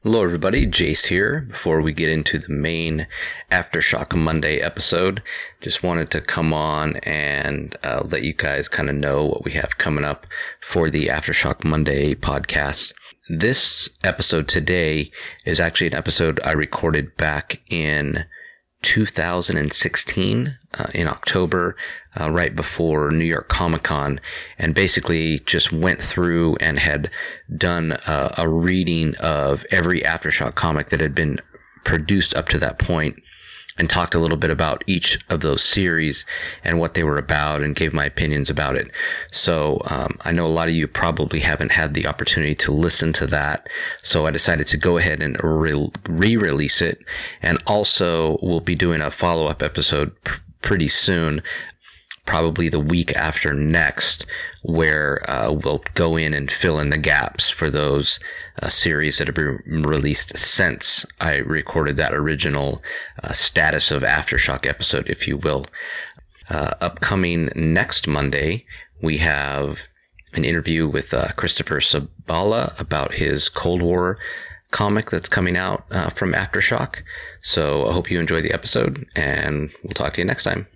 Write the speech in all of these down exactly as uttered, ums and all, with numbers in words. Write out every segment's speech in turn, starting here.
Hello everybody, Jace here. Before we get into the main Aftershock Monday episode, just wanted to come on and uh, let you guys kind of know what we have coming up for the Aftershock Monday podcast. This episode today is actually an episode I recorded back in two thousand sixteen, uh, in October, uh, right before New York Comic Con, and basically just went through and had done uh, a reading of every Aftershock comic that had been produced up to that point, and talked a little bit about each of those series and what they were about and gave my opinions about it. So um, I know a lot of you probably haven't had the opportunity to listen to that, so I decided to go ahead and re- re-release it, and also we'll be doing a follow-up episode pr- pretty soon, probably the week after next, where uh, we'll go in and fill in the gaps for those uh, series that have been released since I recorded that original uh, Status of Aftershock episode, if you will. Uh, upcoming next Monday, we have an interview with uh, Christopher Sabala about his Cold War comic that's coming out uh, from Aftershock. So I hope you enjoy the episode, and we'll talk to you next time.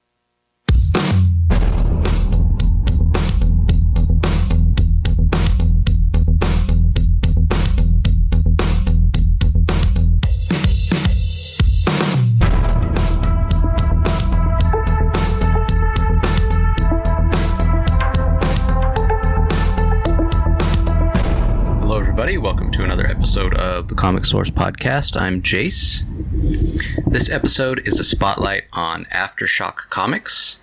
Welcome to another episode of the Comic Source Podcast. I'm Jace. This episode is a spotlight on Aftershock Comics.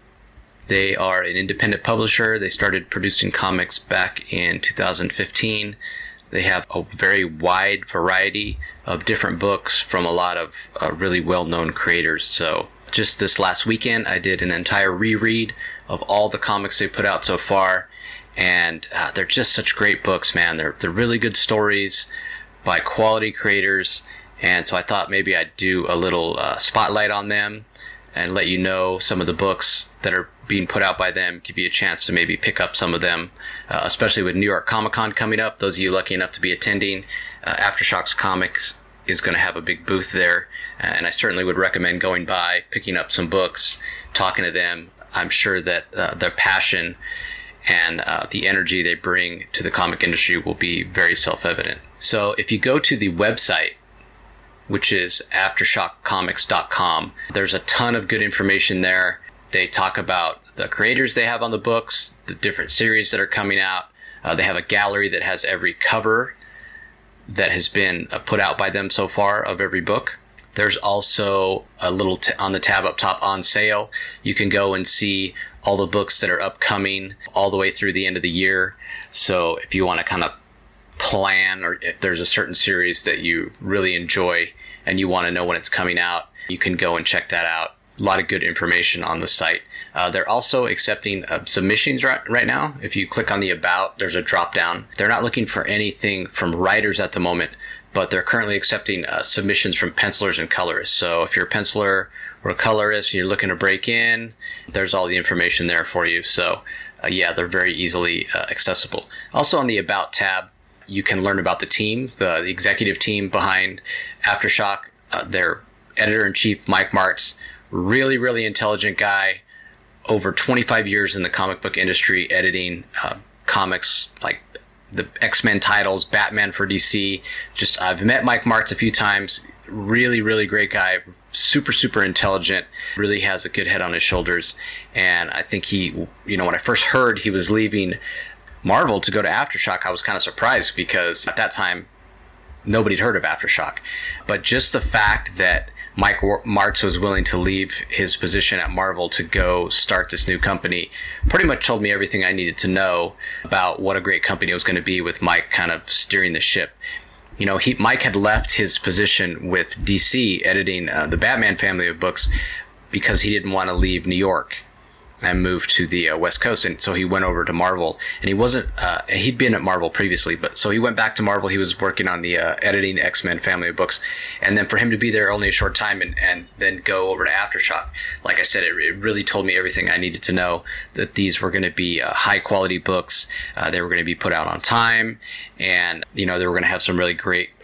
They are an independent publisher. They started producing comics back in two thousand fifteen. They have a very wide variety of different books from a lot of uh, really well-known creators. So just this last weekend, I did an entire reread of all the comics they put out so far. And uh, they're just such great books, man. They're they're really good stories by quality creators. And so I thought maybe I'd do a little uh, spotlight on them and let you know some of the books that are being put out by them, give you a chance to maybe pick up some of them, uh, especially with New York Comic Con coming up. Those of you lucky enough to be attending, uh, Aftershock's Comics is going to have a big booth there. And I certainly would recommend going by, picking up some books, talking to them. I'm sure that uh, their passion and uh, the energy they bring to the comic industry will be very self-evident. So if you go to the website, which is aftershock comics dot com, there's a ton of good information there. They talk about the creators they have on the books, the different series that are coming out. Uh, they have a gallery that has every cover that has been uh, put out by them so far of every book. There's also a little t- on the tab up top, on sale. You can go and see all the books that are upcoming all the way through the end of the year. So if you want to kind of plan, or if there's a certain series that you really enjoy and you want to know when it's coming out, you can go and check that out. A lot of good information on the site. Uh, they're also accepting uh, submissions right, right now. If you click on the About, there's a drop down. They're not looking for anything from writers at the moment, but they're currently accepting uh, submissions from pencilers and colorists. So if you're a penciler or a colorist and you're looking to break in, there's all the information there for you. So uh, yeah, they're very easily uh, accessible. Also on the About tab, you can learn about the team, the, the executive team behind Aftershock. Uh, their editor-in-chief, Mike Martz, really, really intelligent guy, over twenty-five years in the comic book industry, editing uh, comics like the X-Men titles, Batman for D C. Just, I've met Mike Martz a few times. Really, really great guy. Super, super intelligent. Really has a good head on his shoulders. And I think he, you know, when I first heard he was leaving Marvel to go to Aftershock, I was kind of surprised because at that time, nobody'd heard of Aftershock. But just the fact that Mike Martz was willing to leave his position at Marvel to go start this new company pretty much told me everything I needed to know about what a great company it was going to be, with Mike kind of steering the ship. You know, he Mike had left his position with D C editing uh, the Batman family of books because he didn't want to leave New York and moved to the uh, West Coast, and so he went over to Marvel. And he wasn't uh, he'd been at Marvel previously, but so he went back to Marvel. He was working on the uh, editing X-Men family of books, and then for him to be there only a short time and, and then go over to Aftershock, like I said, it, it really told me everything I needed to know, that these were going to be uh, high quality books. Uh, they were going to be put out on time, and you know, they were going to have some really great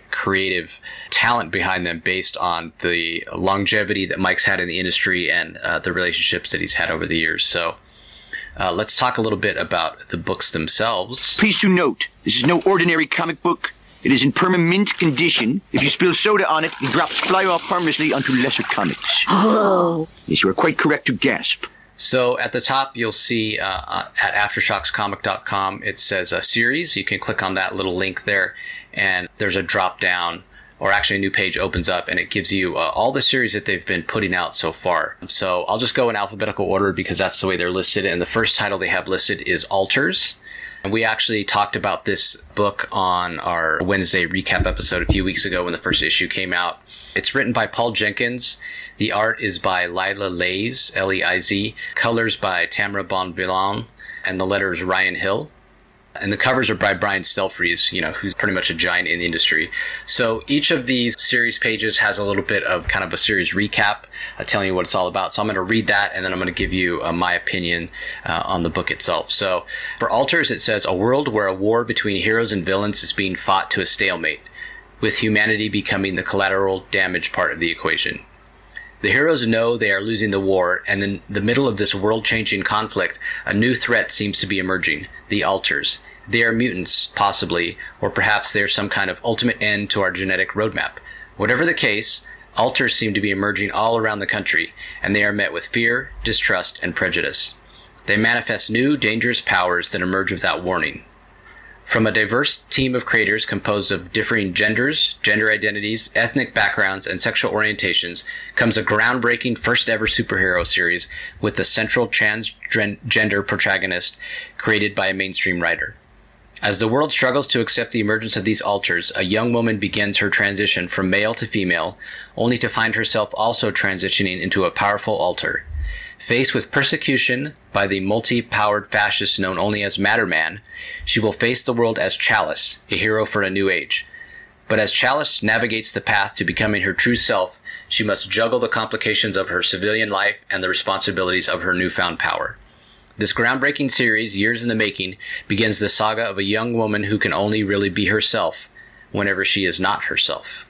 creative talent behind them based on the longevity that Mike's had in the industry and uh, the relationships that he's had over the years. So uh, let's talk a little bit about the books themselves. Please to note, this is no ordinary comic book. It is in perma-mint condition. If you spill soda on it, the drops fly off harmlessly onto lesser comics. Oh. Yes, you are quite correct to gasp. So at the top, you'll see uh, at aftershocks comic dot com, it says a series. You can click on that little link there, and there's a drop down, or actually a new page opens up, and it gives you uh, all the series that they've been putting out so far. So I'll just go in alphabetical order because that's the way they're listed. And the first title they have listed is Alters. And we actually talked about this book on our Wednesday recap episode a few weeks ago when the first issue came out. It's written by Paul Jenkins. The art is by Lila Leiz, L E I Z. Colors by Tamara Bonvillain. And the letter is Ryan Hill. And the covers are by Brian Stelfreeze, you know, who's pretty much a giant in the industry. So each of these series pages has a little bit of kind of a series recap, uh, telling you what it's all about. So I'm going to read that, and then I'm going to give you uh, my opinion uh, on the book itself. So for Alters, it says, a world where a war between heroes and villains is being fought to a stalemate, with humanity becoming the collateral damage part of the equation. The heroes know they are losing the war, and in the middle of this world-changing conflict, a new threat seems to be emerging, the Alters. They are mutants, possibly, or perhaps they are some kind of ultimate end to our genetic roadmap. Whatever the case, Alters seem to be emerging all around the country, and they are met with fear, distrust, and prejudice. They manifest new, dangerous powers that emerge without warning. From a diverse team of creators composed of differing genders, gender identities, ethnic backgrounds, and sexual orientations comes a groundbreaking first-ever superhero series with the central transgender protagonist created by a mainstream writer. As the world struggles to accept the emergence of these alters, a young woman begins her transition from male to female, only to find herself also transitioning into a powerful alter. Faced with persecution by the multi-powered fascist known only as Matterman, she will face the world as Chalice, a hero for a new age. But as Chalice navigates the path to becoming her true self, she must juggle the complications of her civilian life and the responsibilities of her newfound power. This groundbreaking series, years in the making, begins the saga of a young woman who can only really be herself whenever she is not herself.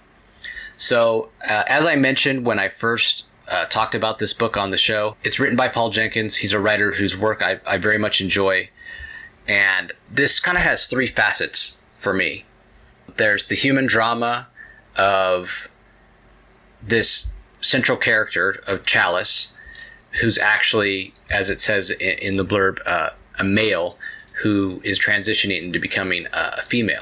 So, uh, as I mentioned when I first Uh, talked about this book on the show. It's written by Paul Jenkins. He's a writer whose work I, I very much enjoy. And this kind of has three facets for me. There's the human drama of this central character of Chalice, who's actually, as it says in, in the blurb, uh, a male who is transitioning into becoming a, a female.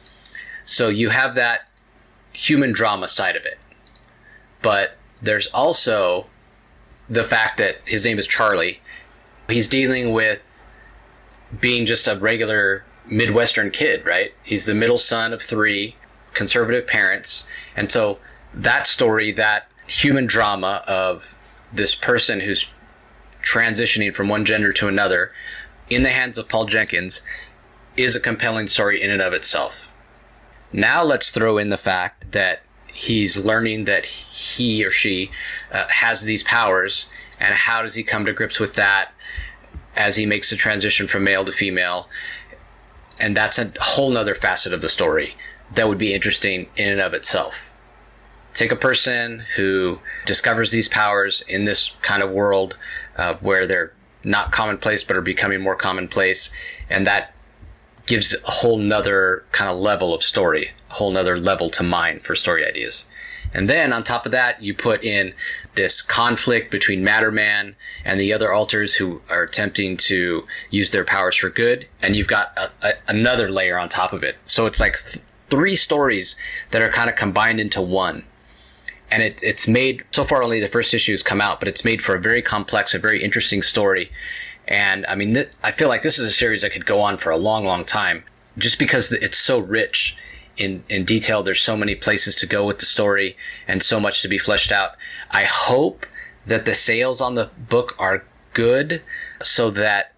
So you have that human drama side of it. But there's also the fact that his name is Charlie. He's dealing with being just a regular Midwestern kid, right? He's the middle son of three conservative parents. And so that story, that human drama of this person who's transitioning from one gender to another in the hands of Paul Jenkins is a compelling story in and of itself. Now let's throw in the fact that he's learning that he or she uh, has these powers, and how does he come to grips with that as he makes the transition from male to female. And that's a whole nother facet of the story that would be interesting in and of itself. Take a person who discovers these powers in this kind of world uh, where they're not commonplace but are becoming more commonplace, and that gives a whole nother kind of level of story, a whole nother level to mine for story ideas. And then on top of that, you put in this conflict between Matterman and the other alters who are attempting to use their powers for good, and you've got a, a, another layer on top of it. So it's like th- three stories that are kind of combined into one. And it, it's made, so far only the first issue has come out, but it's made for a very complex, a very interesting story. And I mean, th- I feel like this is a series that could go on for a long, long time, just because it's so rich in, in detail. There's so many places to go with the story and so much to be fleshed out. I hope that the sales on the book are good so that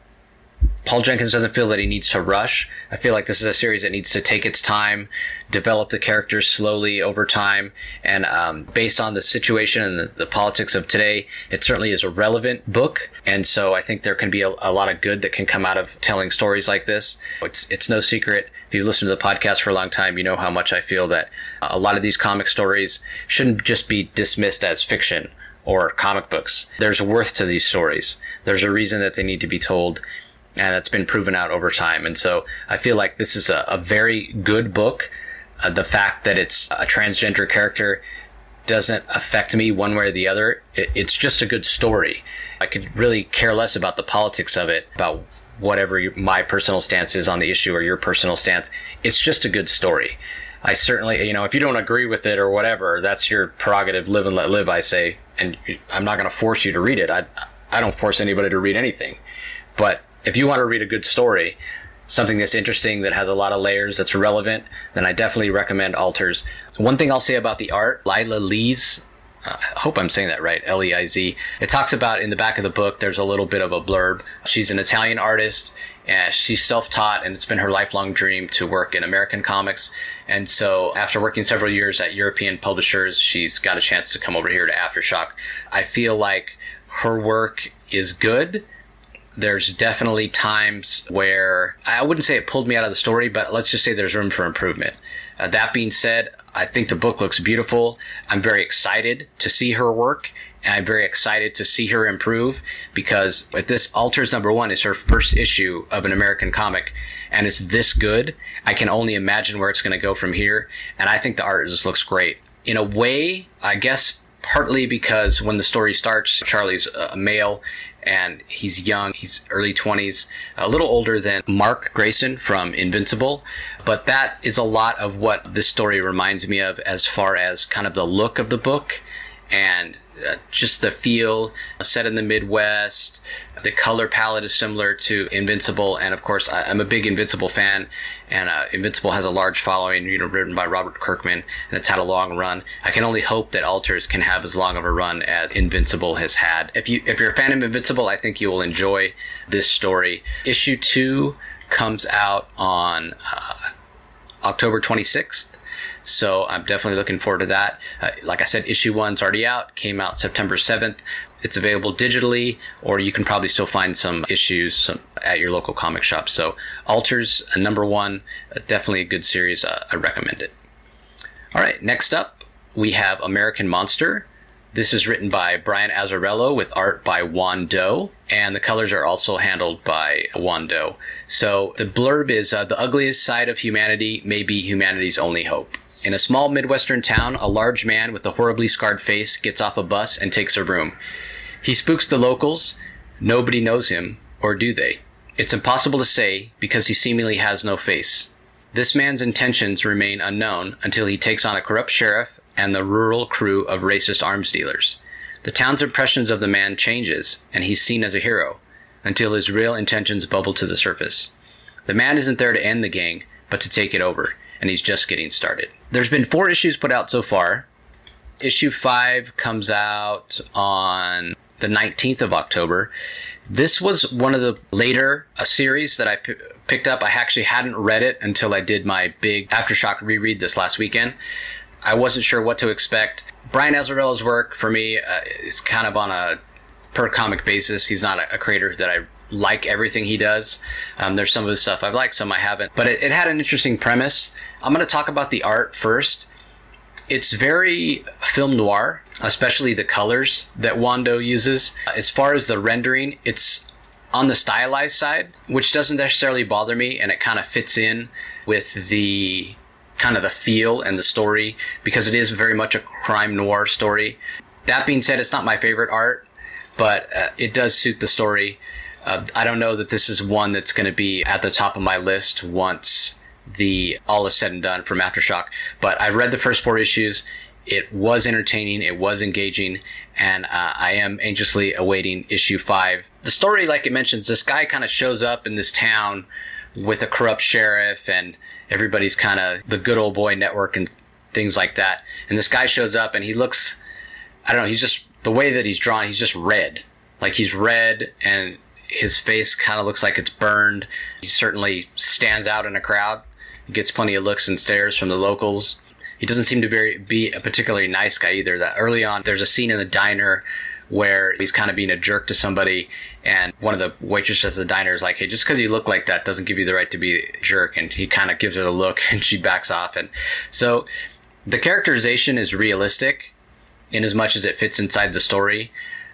Paul Jenkins doesn't feel that he needs to rush. I feel like this is a series that needs to take its time, develop the characters slowly over time, and um, based on the situation and the, the politics of today, it certainly is a relevant book. And so I think there can be a, a lot of good that can come out of telling stories like this. It's it's no secret If you've listened to the podcast for a long time, you know how much I feel that a lot of these comic stories shouldn't just be dismissed as fiction or comic books. There's worth to these stories. There's a reason that they need to be told, and it's been proven out over time. And so I feel like this is a, a very good book. Uh, the fact that it's a transgender character doesn't affect me one way or the other. It, it's just a good story. I could really care less about the politics of it, about whatever your, my personal stance is on the issue or your personal stance. It's just a good story. I certainly, you know, if you don't agree with it or whatever, that's your prerogative. Live and let live, I say. And I'm not going to force you to read it. I, I don't force anybody to read anything. But if you want to read a good story, something that's interesting, that has a lot of layers, that's relevant, then I definitely recommend Alters. One thing I'll say about the art, Lila Leiz, uh, I hope I'm saying that right, L E I Z. It talks about, in the back of the book, there's a little bit of a blurb. She's an Italian artist, and she's self-taught, and it's been her lifelong dream to work in American comics. And so after working several years at European publishers, she's got a chance to come over here to Aftershock. I feel like her work is good. There's definitely times where I wouldn't say it pulled me out of the story, but let's just say there's room for improvement. Uh, that being said, I think the book looks beautiful. I'm very excited to see her work, and I'm very excited to see her improve, because if this Alters number one is her first issue of an American comic and it's this good, I can only imagine where it's going to go from here. And I think the art just looks great. In a way, I guess partly because when the story starts, Charlie's a male and he's young, he's early twenties, a little older than Mark Grayson from Invincible. But that is a lot of what this story reminds me of as far as kind of the look of the book and uh, just the feel, set in the Midwest. The color palette is similar to Invincible, and of course I, I'm a big Invincible fan, and uh, Invincible has a large following, you know, written by Robert Kirkman, and it's had a long run. I can only hope that Alters can have as long of a run as Invincible has had. If you if you're a fan of Invincible, I think you will enjoy this story. Issue two comes out on uh, October twenty-sixth. So I'm definitely looking forward to that. Uh, like I said, issue one's already out, came out September seventh. It's available digitally, or you can probably still find some issues at your local comic shop. So Alters, uh, number one, uh, definitely a good series. Uh, I recommend it. All right, next up, we have American Monster. This is written by Brian Azzarello with art by Juan Doe, and the colors are also handled by Juan Doe. So the blurb is, uh, the ugliest side of humanity may be humanity's only hope. In a small Midwestern town, a large man with a horribly scarred face gets off a bus and takes a room. He spooks the locals. Nobody knows him, or do they? It's impossible to say, because he seemingly has no face. This man's intentions remain unknown until he takes on a corrupt sheriff and the rural crew of racist arms dealers. The town's impressions of the man changes, and he's seen as a hero, until his real intentions bubble to the surface. The man isn't there to end the gang, but to take it over, and he's just getting started. There's been four issues put out so far. Issue five comes out on the nineteenth of October. This was one of the later a series that I p- picked up. I actually hadn't read it until I did my big Aftershock reread this last weekend. I wasn't sure what to expect. Brian Azzarello's work, for me, uh, is kind of on a per comic basis. He's not a, a creator that I like everything he does. Um, there's some of his stuff I've liked, some I haven't. But it, it had an interesting premise. I'm going to talk about the art first. It's very film noir, especially the colors that Juan Doe uses. As far as the rendering, it's on the stylized side, which doesn't necessarily bother me, and it kind of fits in with the kind of the feel and the story, because it is very much a crime noir story. That being said, it's not my favorite art, but uh, it does suit the story. Uh, I don't know that this is one that's going to be at the top of my list once the all is said and done from Aftershock, but I read the first four issues. It was entertaining, it was engaging, and uh, I am anxiously awaiting issue five. The story, like it mentions, this guy kind of shows up in this town with a corrupt sheriff, and everybody's kind of the good old boy network and things like that. And this guy shows up, and he looks, I don't know, he's just, the way that he's drawn, he's just red. Like, he's red, and his face kind of looks like it's burned. He certainly stands out in a crowd. He gets plenty of looks and stares from the locals. He doesn't seem to be, be a particularly nice guy either. That early on, there's a scene in the diner where he's kind of being a jerk to somebody, and one of the waitresses at the diner is like, hey, just because you look like that doesn't give you the right to be a jerk. And he kind of gives her the look and she backs off. And so the characterization is realistic in as much as it fits inside the story,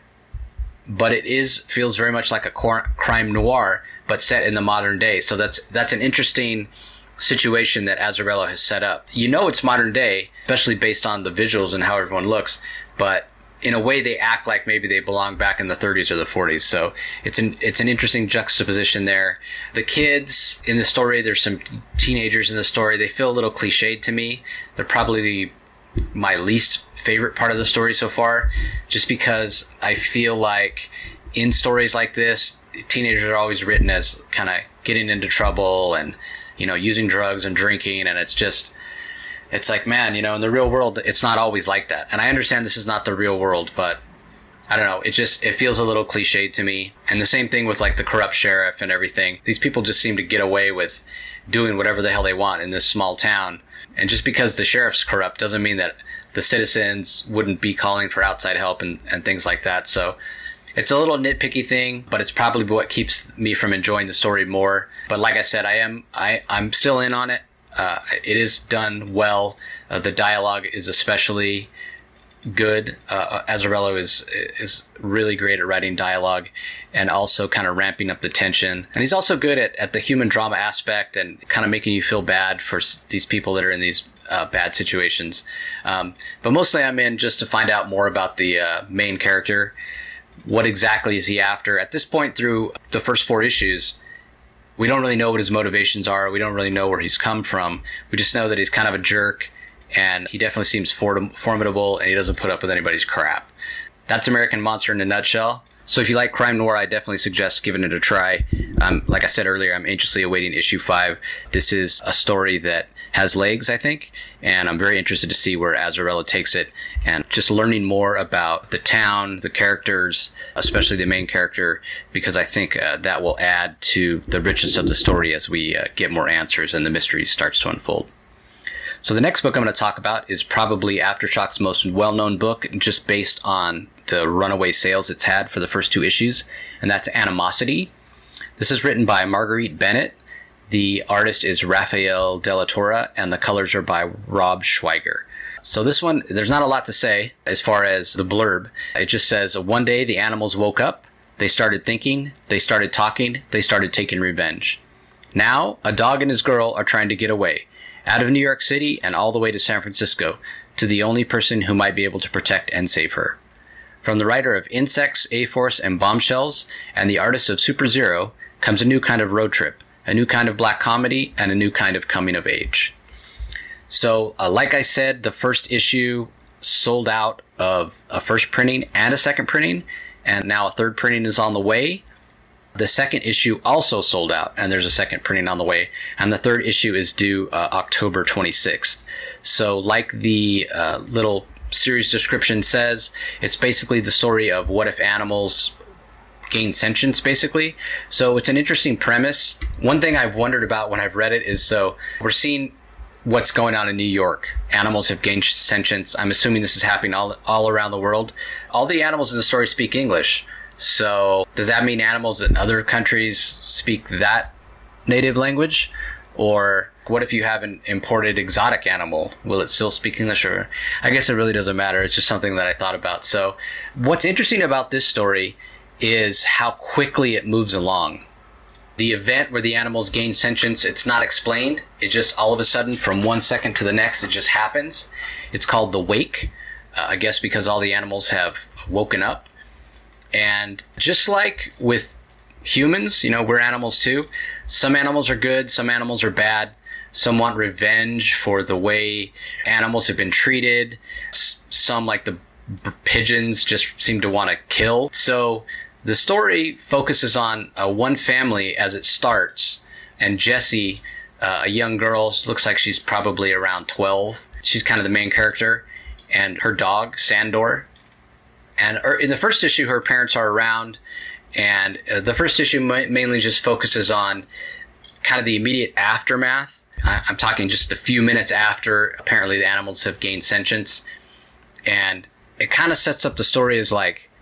but it is feels very much like a crime noir, but set in the modern day. So that's that's an interesting situation that Azzarello has set up. You know it's modern day, especially based on the visuals and how everyone looks, but in a way they act like maybe they belong back in the thirties or the forties. So it's an it's an interesting juxtaposition there. The kids in the story, there's some teenagers in the story, they feel a little cliched to me. They're probably my least favorite part of the story so far, just because I feel like in stories like this, teenagers are always written as kind of getting into trouble and, you know, using drugs and drinking, and it's just, it's like, man, you know, in the real world, it's not always like that. And I understand this is not the real world, but I don't know, it just, it feels a little cliched to me. And the same thing with like the corrupt sheriff and everything. These people just seem to get away with doing whatever the hell they want in this small town. And just because the sheriff's corrupt doesn't mean that the citizens wouldn't be calling for outside help and, and things like that. So it's a little nitpicky thing, but it's probably what keeps me from enjoying the story more. But like I said, I am, I, I'm still in on it. Uh, it is done well. Uh, the dialogue is especially good. Uh, Azzarello is is really great at writing dialogue and also kind of ramping up the tension. And he's also good at, at the human drama aspect and kind of making you feel bad for s- these people that are in these uh, bad situations. Um, but mostly I'm in just to find out more about the uh, main character. What exactly is he after? At this point through the first four issues, we don't really know what his motivations are. We don't really know where he's come from. We just know that he's kind of a jerk, and he definitely seems form- formidable, and he doesn't put up with anybody's crap. That's American Monster in a nutshell. So if you like crime noir, I definitely suggest giving it a try. Um, like I said earlier, I'm anxiously awaiting issue five. This is a story that has legs, I think, and I'm very interested to see where Azzarello takes it, and just learning more about the town, the characters, especially the main character, because I think uh, that will add to the richness of the story as we uh, get more answers and the mystery starts to unfold. So the next book I'm going to talk about is probably Aftershock's most well-known book, just based on the runaway sales it's had for the first two issues, and that's Animosity. This is written by Marguerite Bennett. The artist is Rafael de la Torre, and the colors are by Rob Schweiger. So this one, there's not a lot to say as far as the blurb. It just says, one day the animals woke up, they started thinking, they started talking, they started taking revenge. Now, a dog and his girl are trying to get away, out of New York City and all the way to San Francisco, to the only person who might be able to protect and save her. From the writer of Insects, A-Force, and Bombshells, and the artist of Super Zero, comes a new kind of road trip, a new kind of black comedy, and a new kind of coming of age. So, uh, like I said, the first issue sold out of a first printing and a second printing, and now a third printing is on the way. The second issue also sold out, and there's a second printing on the way, and the third issue is due uh, October twenty-sixth. So, like the uh, little series description says, it's basically the story of what if animals gain sentience, basically. So it's an interesting premise. One thing I've wondered about when I've read it is, so we're seeing what's going on in New York. Animals have gained sentience. I'm assuming this is happening all, all around the world. All the animals in the story speak English. So does that mean animals in other countries speak that native language? Or what if you have an imported exotic animal? Will it still speak English? Or I guess it really doesn't matter. It's just something that I thought about. So what's interesting about this story is how quickly it moves along. The event where the animals gain sentience, it's not explained. It just all of a sudden, from one second to the next, it just happens. It's called The Wake, uh, I guess because all the animals have woken up. And just like with humans, you know, we're animals too. Some animals are good, some animals are bad. Some want revenge for the way animals have been treated. Some, like the b- pigeons, just seem to want to kill. So the story focuses on uh, one family as it starts, and Jessie, uh, a young girl, looks like she's probably around twelve. She's kind of the main character, and her dog, Sandor. And in the first issue, her parents are around, and uh, the first issue ma- mainly just focuses on kind of the immediate aftermath. I- I'm talking just a few minutes after apparently the animals have gained sentience, and it kind of sets up the story as like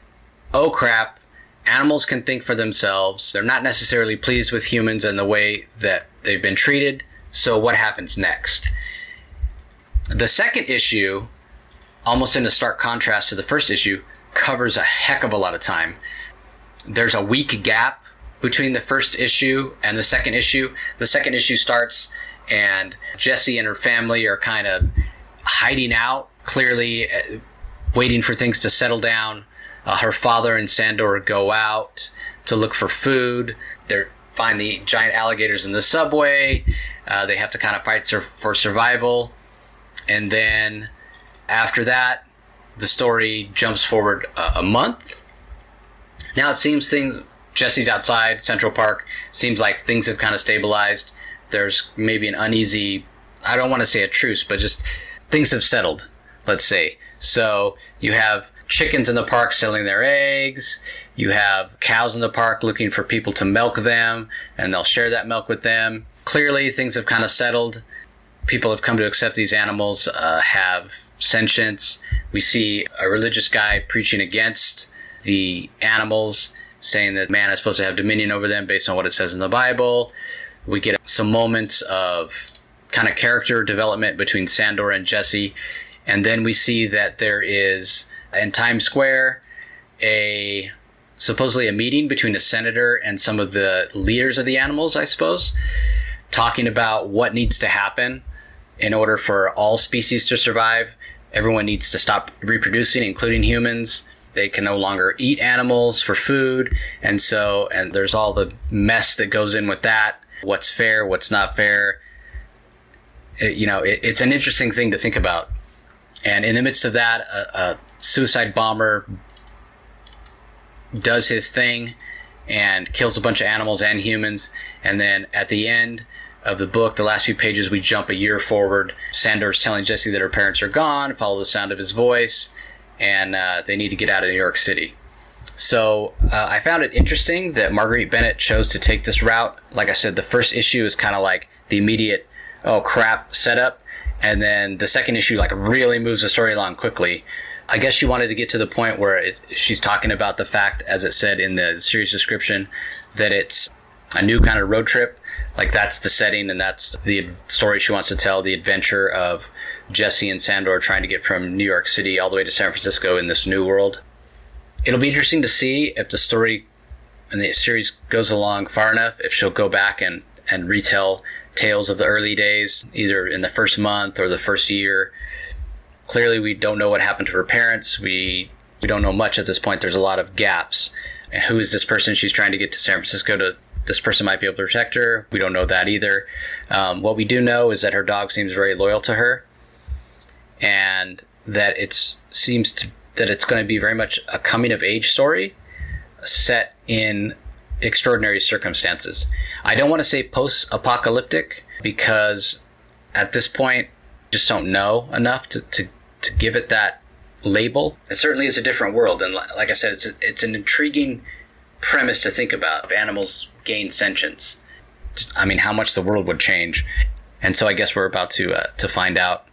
oh crap, animals can think for themselves. They're not necessarily pleased with humans and the way that they've been treated. So what happens next? The second issue, almost in a stark contrast to the first issue, covers a heck of a lot of time. There's a week gap between the first issue and the second issue. The second issue starts and Jessie and her family are kind of hiding out, clearly uh, waiting for things to settle down. Uh, her father and Sandor go out to look for food. They find the giant alligators in the subway. Uh, they have to kind of fight sur- for survival. And then after that, the story jumps forward uh, a month. Now it seems things, Jessie's outside Central Park, seems like things have kind of stabilized. There's maybe an uneasy, I don't want to say a truce, but just things have settled, let's say. So you have chickens in the park selling their eggs. You have cows in the park looking for people to milk them, and they'll share that milk with them. Clearly, things have kind of settled. People have come to accept these animals uh, have sentience. We see a religious guy preaching against the animals, saying that man is supposed to have dominion over them based on what it says in the Bible. We get some moments of kind of character development between Sandor and Jessie. And then we see that there is, in Times Square, a supposedly a meeting between a senator and some of the leaders of the animals, I suppose, talking about what needs to happen in order for all species to survive. Everyone needs to stop reproducing, including humans. They can no longer eat animals for food. And so, and there's all the mess that goes in with that. What's fair, what's not fair. It, you know, it, it's an interesting thing to think about. And in the midst of that, a, a suicide bomber does his thing and kills a bunch of animals and humans. And then at the end of the book, the last few pages, we jump a year forward. Sandor's telling Jessie that her parents are gone, follow the sound of his voice, and uh, they need to get out of New York City. So uh, I found it interesting that Marguerite Bennett chose to take this route. Like I said, the first issue is kind of like the immediate, oh crap, setup. And then the second issue like really moves the story along quickly. I guess she wanted to get to the point where it, she's talking about the fact, as it said in the series description, that it's a new kind of road trip. Like that's the setting and that's the story she wants to tell, the adventure of Jessie and Sandor trying to get from New York City all the way to San Francisco in this new world. It'll be interesting to see if the story and the series goes along far enough, if she'll go back and, and retell tales of the early days, either in the first month or the first year. Clearly, we don't know what happened to her parents. We we don't know much at this point. There's a lot of gaps. And who is this person she's trying to get to San Francisco to? This person might be able to protect her. We don't know that either. Um, what we do know is that her dog seems very loyal to her, and that it seems to, that it's going to be very much a coming-of-age story set in extraordinary circumstances. I don't want to say post-apocalyptic because at this point, I just don't know enough to, to, to give it that label. It certainly is a different world, and like I said, it's a, it's an intriguing premise to think about. If animals gain sentience, just, I mean, how much the world would change. And so I guess we're about to uh, to find out.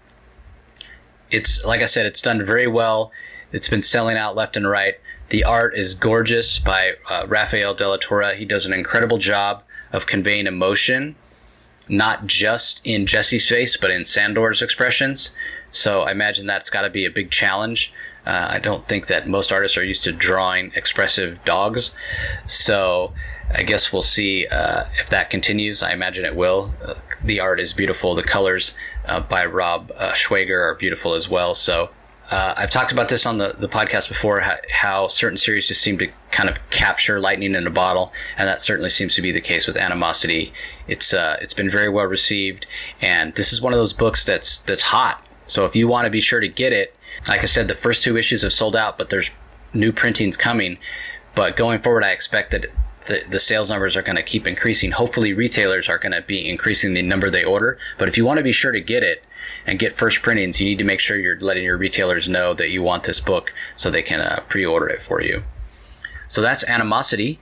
It's, like I said, it's done very well. It's been selling out left and right. The art is gorgeous by uh, Rafael de la Torre. He does an incredible job of conveying emotion, not just in Jessie's face, but in Sandor's expressions. So I imagine that's got to be a big challenge. Uh, I don't think that most artists are used to drawing expressive dogs. So I guess we'll see uh, if that continues. I imagine it will. Uh, the art is beautiful. The colors uh, by Rob uh, Schwager are beautiful as well. So uh, I've talked about this on the, the podcast before, how, how certain series just seem to kind of capture lightning in a bottle, and that certainly seems to be the case with Animosity. It's uh, it's been very well received, and this is one of those books that's that's hot. So if you want to be sure to get it, like I said, the first two issues have sold out, but there's new printings coming. But going forward, I expect that the, the sales numbers are going to keep increasing. Hopefully, retailers are going to be increasing the number they order. But if you want to be sure to get it and get first printings, you need to make sure you're letting your retailers know that you want this book so they can uh, pre-order it for you. So that's Animosity.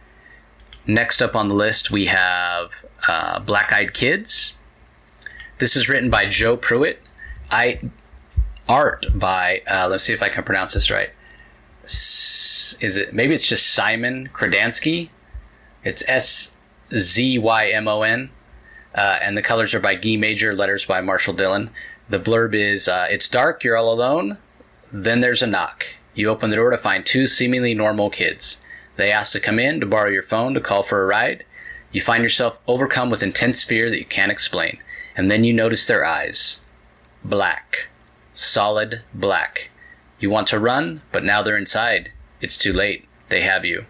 Next up on the list, we have uh, Black Eyed Kids. This is written by Joe Pruitt. I... Art by, uh, let's see if I can pronounce this right, is it, maybe it's just Simon Kradansky. It's S Z Y M O N. Uh, and the colors are by Guy Major, letters by Marshall Dillon. The blurb is, uh, it's dark, you're all alone. Then there's a knock. You open the door to find two seemingly normal kids. They ask to come in, to borrow your phone, to call for a ride. You find yourself overcome with intense fear that you can't explain. And then you notice their eyes. Black. Solid black. You want to run, but now they're inside. It's too late. They have you.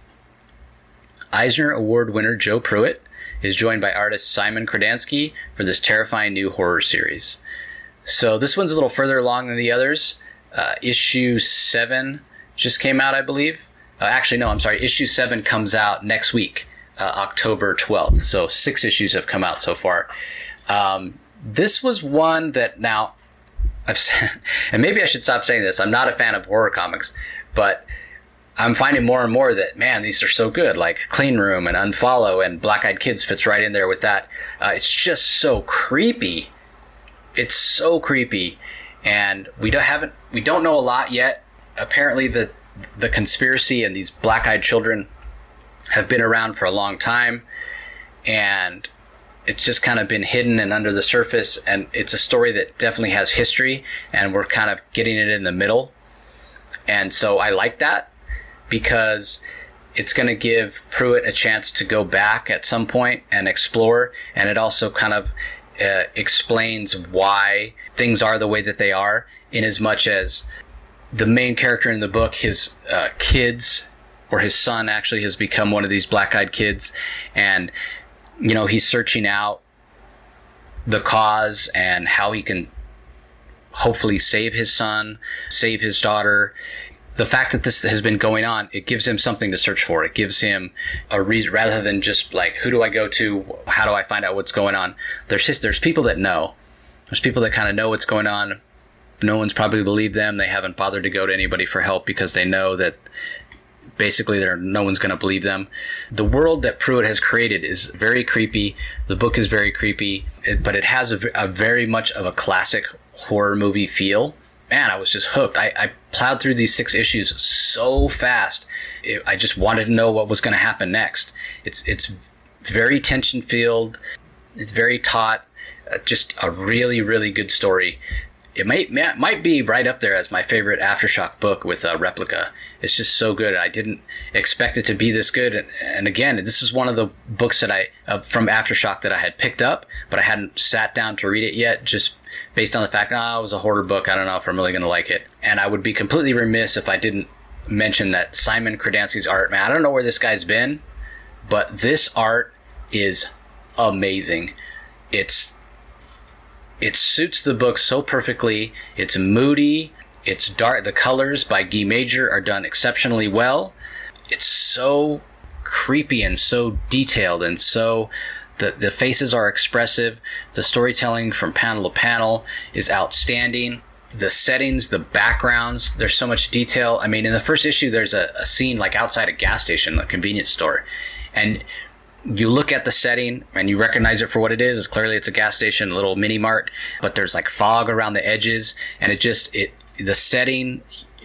Eisner Award winner Joe Pruitt is joined by artist Simon Kradansky for this terrifying new horror series. So this one's a little further along than the others. Uh, issue seven just came out, I believe. Uh, actually, no, I'm sorry. Issue seven comes out next week, uh, October twelfth. So six issues have come out so far. Um, this was one that now, I've said, and maybe I should stop saying this. I'm not a fan of horror comics, but I'm finding more and more that, man, these are so good. Like Clean Room and Unfollow and Black Eyed Kids fits right in there with that. Uh, it's just so creepy. It's so creepy. And we don't haven't we don't know a lot yet. Apparently the the conspiracy and these black-eyed children have been around for a long time, and it's just kind of been hidden and under the surface, and it's a story that definitely has history, and we're kind of getting it in the middle. And so I like that, because it's going to give Pruitt a chance to go back at some point and explore, and it also kind of uh, explains why things are the way that they are, in as much as the main character in the book, his uh, kids, or his son actually, has become one of these black-eyed kids, and you know, he's searching out the cause and how he can hopefully save his son, save his daughter. The fact that this has been going on, it gives him something to search for. It gives him a reason, rather than just like, who do I go to? How do I find out what's going on? There's just, there's people that know. There's people that kind of know what's going on. No one's probably believed them. They haven't bothered to go to anybody for help because they know that basically there no one's going to believe them. The world that Pruitt has created is very creepy. The book is very creepy, it, but it has a, a very much of a classic horror movie feel. Man, I was just hooked. I, I plowed through these six issues so fast. It, I just wanted to know what was going to happen next. It's it's very tension filled. It's very taut. Uh, just a really, really good story. It might might be right up there as my favorite Aftershock book with uh, Replica. It's just so good. I didn't expect it to be this good. And, and again, this is one of the books that I uh, from Aftershock that I had picked up, but I hadn't sat down to read it yet, just based on the fact, oh, it was a horror book. I don't know if I'm really going to like it. And I would be completely remiss if I didn't mention that Simon Kradansky's art, man, I don't know where this guy's been, but this art is amazing. It's It suits the book so perfectly. It's moody. It's dark. The colors by Guy Major are done exceptionally well. It's so creepy and so detailed, and so the the faces are expressive. The storytelling from panel to panel is outstanding. The settings, the backgrounds, there's so much detail. I mean, in the first issue, there's a, a scene like outside a gas station, a convenience store, and you look at the setting and you recognize it for what it is. It's clearly it's a gas station, a little mini mart, but there's like fog around the edges, and it just it the setting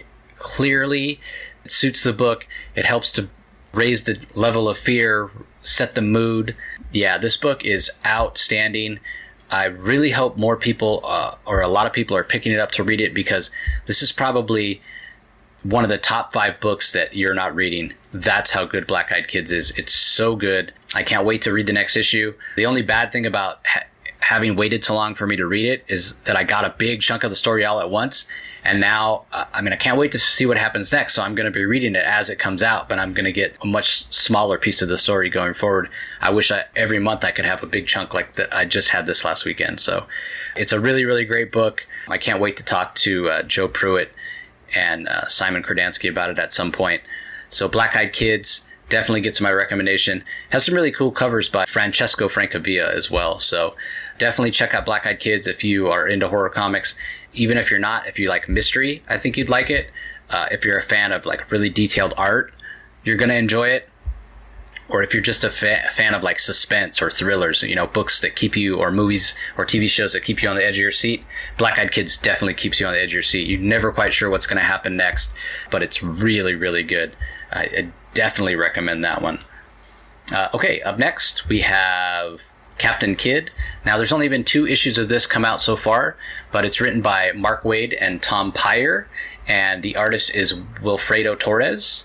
clearly suits the book. It helps to raise the level of fear, set the mood. Yeah, this book is outstanding. I really hope more people uh, or a lot of people are picking it up to read it, because this is probably one of the top five books that you're not reading. That's how good Black Eyed Kids is. It's so good. I can't wait to read the next issue. The only bad thing about ha- having waited so long for me to read it is that I got a big chunk of the story all at once. And now, uh, I mean, I can't wait to see what happens next. So I'm going to be reading it as it comes out, but I'm going to get a much smaller piece of the story going forward. I wish I, every month I could have a big chunk like that I just had this last weekend. So it's a really, really great book. I can't wait to talk to uh, Joe Pruitt and uh, Simon Kradansky about it at some point. So Black Eyed Kids definitely gets my recommendation. Has some really cool covers by Francesco Francavilla as well. So definitely check out Black Eyed Kids if you are into horror comics. Even if you're not, if you like mystery, I think you'd like it. Uh, if you're a fan of like really detailed art, you're going to enjoy it. or if you're just a, fa- a fan of like suspense or thrillers, you know, books that keep you, or movies or T V shows that keep you on the edge of your seat, Black Eyed Kids definitely keeps you on the edge of your seat. You're never quite sure what's going to happen next, but it's really, really good. I, I definitely recommend that one. Uh, okay, up next we have Captain Kidd. Now, there's only been two issues of this come out so far, but it's written by Mark Waid and Tom Peyer, and the artist is Wilfredo Torres.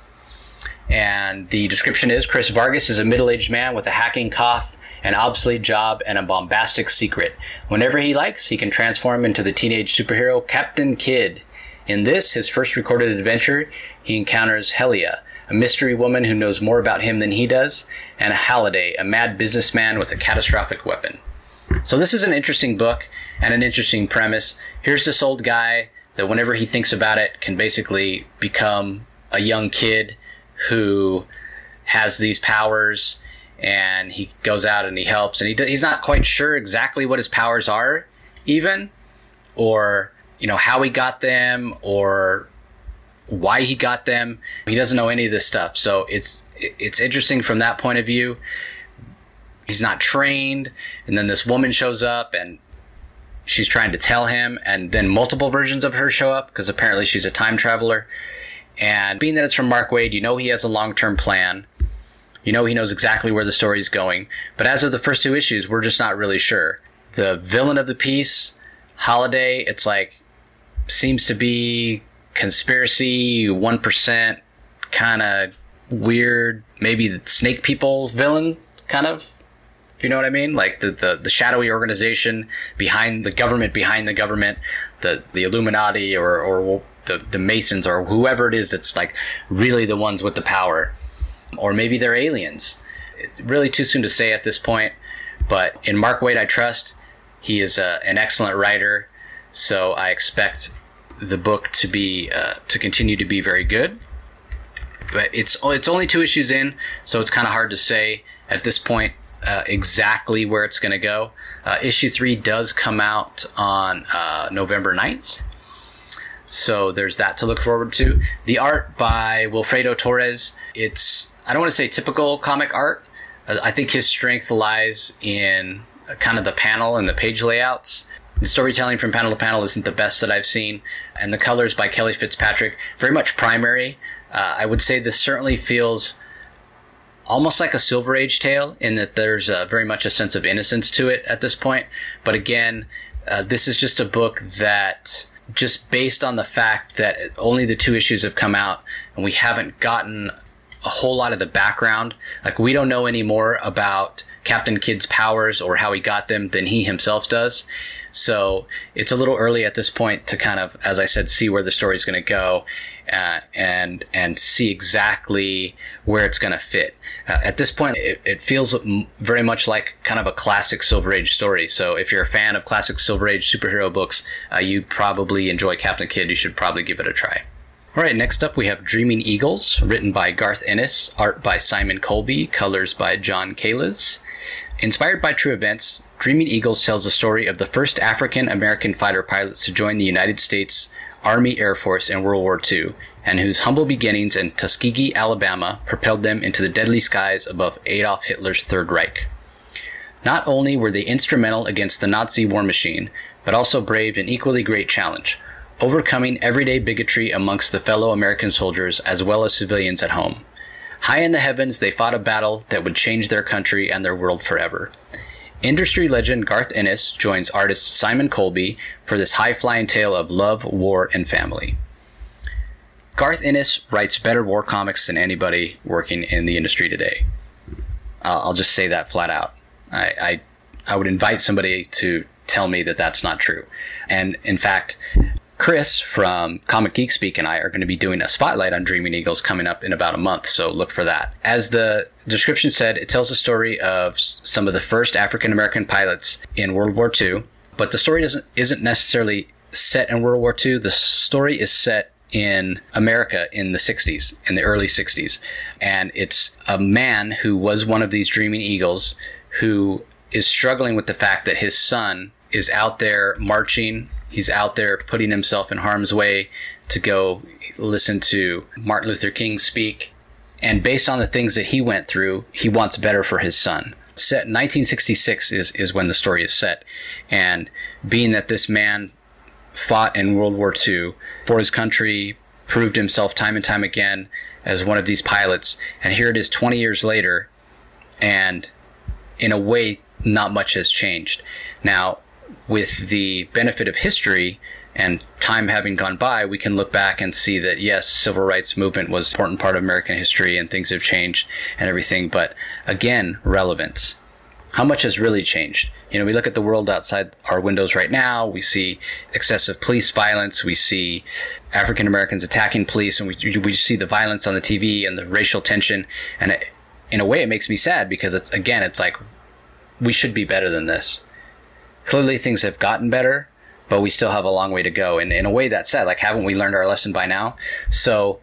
And the description is, Chris Vargas is a middle-aged man with a hacking cough, an obsolete job, and a bombastic secret. Whenever he likes, he can transform into the teenage superhero Captain Kidd. In this, his first recorded adventure, he encounters Helia, a mystery woman who knows more about him than he does, and Halliday, a mad businessman with a catastrophic weapon. So this is an interesting book and an interesting premise. Here's this old guy that whenever he thinks about it can basically become a young kid who has these powers, and he goes out and he helps, and he he's not quite sure exactly what his powers are even, or you know how he got them, or why he got them. He doesn't know any of this stuff, so it's it's interesting from that point of view. He's not trained, and then this woman shows up and she's trying to tell him, and then multiple versions of her show up because apparently she's a time traveler. And being that it's from Mark Waid, you know he has a long-term plan. You know he knows exactly where the story's going. But as of the first two issues, we're just not really sure. The villain of the piece, Halliday, it's like, seems to be conspiracy, one percent, kind of weird, maybe the Snake People villain, kind of. You know what I mean? Like the, the, the shadowy organization behind the government, behind the government, the, the Illuminati or, or the, the Masons or whoever it is that's like really the ones with the power. Or maybe they're aliens. It's really too soon to say at this point. But in Mark Waid, I trust. He is uh, an excellent writer. So I expect the book to be uh, to continue to be very good. But it's it's only two issues in, so it's kind of hard to say at this point uh, exactly where it's going to go. Uh, issue three does come out on uh, November ninth. So there's that to look forward to. The art by Wilfredo Torres, it's, I don't want to say typical comic art. Uh, I think his strength lies in kind of the panel and the page layouts. The storytelling from panel to panel isn't the best that I've seen. And the colors by Kelly Fitzpatrick, very much primary. Uh, I would say this certainly feels almost like a Silver Age tale in that there's uh, very much a sense of innocence to it at this point. But again, uh, this is just a book that, just based on the fact that only the two issues have come out and we haven't gotten a whole lot of the background, like we don't know any more about Captain Kidd's powers or how he got them than he himself does. So it's a little early at this point to kind of, as I said, see where the story's going to go uh, and and see exactly where it's going to fit. Uh, at this point, it, it feels very much like kind of a classic Silver Age story. So if you're a fan of classic Silver Age superhero books, uh, you probably enjoy Captain Kidd. You should probably give it a try. All right, next up we have Dreaming Eagles, written by Garth Ennis, art by Simon Colby, colors by John Kalisz. Inspired by true events, Dreaming Eagles tells the story of the first African-American fighter pilots to join the United States Army Air Force in World War Two, and whose humble beginnings in Tuskegee, Alabama, propelled them into the deadly skies above Adolf Hitler's Third Reich. Not only were they instrumental against the Nazi war machine, but also braved an equally great challenge, overcoming everyday bigotry amongst the fellow American soldiers as well as civilians at home. High in the heavens, they fought a battle that would change their country and their world forever. Industry legend Garth Ennis joins artist Simon Colby for this high-flying tale of love, war, and family. Garth Ennis writes better war comics than anybody working in the industry today. Uh, I'll just say that flat out. I, I I would invite somebody to tell me that that's not true. And in fact, Chris from Comic Geek Speak and I are going to be doing a spotlight on Dreaming Eagles coming up in about a month, so look for that. As the description said, it tells the story of some of the first African-American pilots in World War Two, but the story doesn't isn't necessarily set in World War Two. The story is set in America in the sixties, in the early sixties. And it's a man who was one of these Dreaming Eagles who is struggling with the fact that his son is out there marching. He's out there putting himself in harm's way to go listen to Martin Luther King speak. And based on the things that he went through, he wants better for his son. Set nineteen sixty-six is, is when the story is set. And being that this man fought in World War Two for his country, proved himself time and time again as one of these pilots, and here it is twenty years later, and in a way, not much has changed. Now, with the benefit of history and time having gone by, we can look back and see that, yes, civil rights movement was an important part of American history and things have changed and everything. But again, relevance. How much has really changed? You know, we look at the world outside our windows right now. We see excessive police violence. We see African Americans attacking police, and we we see the violence on the T V and the racial tension. And it, in a way, it makes me sad because it's again, it's like we should be better than this. Clearly, things have gotten better, but we still have a long way to go. And in a way, that's sad. Like, haven't we learned our lesson by now? So,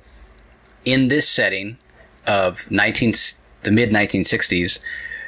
in this setting of nineteen the mid nineteen sixties.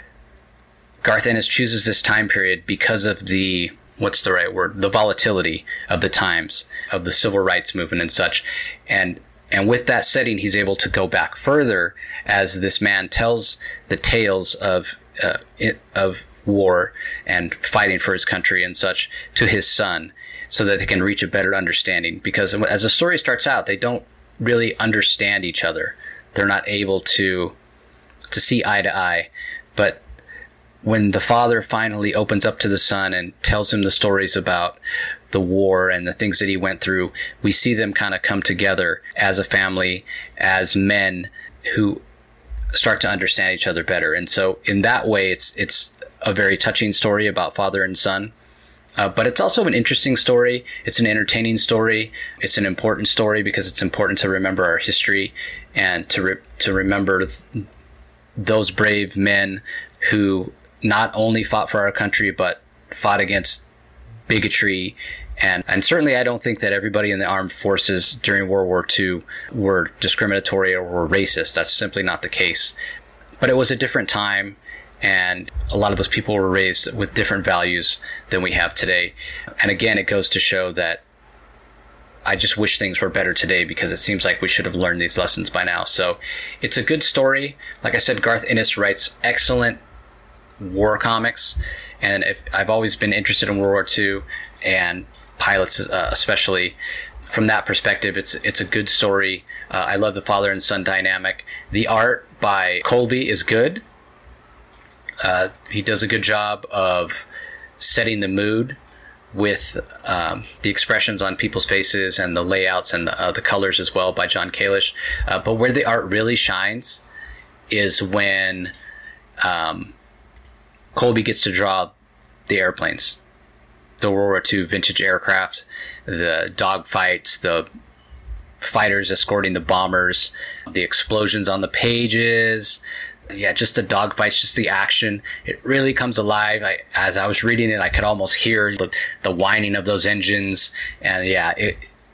Garth Ennis chooses this time period because of the, what's the right word, the volatility of the times, of the civil rights movement and such. And and with that setting, he's able to go back further as this man tells the tales of uh, it, of war and fighting for his country and such to his son so that they can reach a better understanding. Because as the story starts out, they don't really understand each other. They're not able to to see eye to eye. But when the father finally opens up to the son and tells him the stories about the war and the things that he went through, we see them kind of come together as a family, as men who start to understand each other better. And so in that way, it's it's a very touching story about father and son. Uh, but it's also an interesting story. It's an entertaining story. It's an important story because it's important to remember our history and to re- to remember th- those brave men who not only fought for our country, but fought against bigotry. And, and certainly I don't think that everybody in the armed forces during World War Two were discriminatory or were racist. That's simply not the case. But it was a different time, and a lot of those people were raised with different values than we have today. And again, it goes to show that I just wish things were better today because it seems like we should have learned these lessons by now. So it's a good story. Like I said, Garth Ennis writes excellent war comics, and if, I've always been interested in World War Two and pilots, uh, especially from that perspective. It's it's a good story. Uh, I love the father and son dynamic. The art by Colby is good. Uh, he does a good job of setting the mood with um, the expressions on people's faces and the layouts and the, uh, the colors as well by John Kalish. Uh, but where the art really shines is when um, Colby gets to draw the airplanes, the World War Two vintage aircraft, the dogfights, the fighters escorting the bombers, the explosions on the pages. Yeah, just the dogfights, just the action. It really comes alive. I, as I was reading it, I could almost hear the, the whining of those engines. And yeah, it,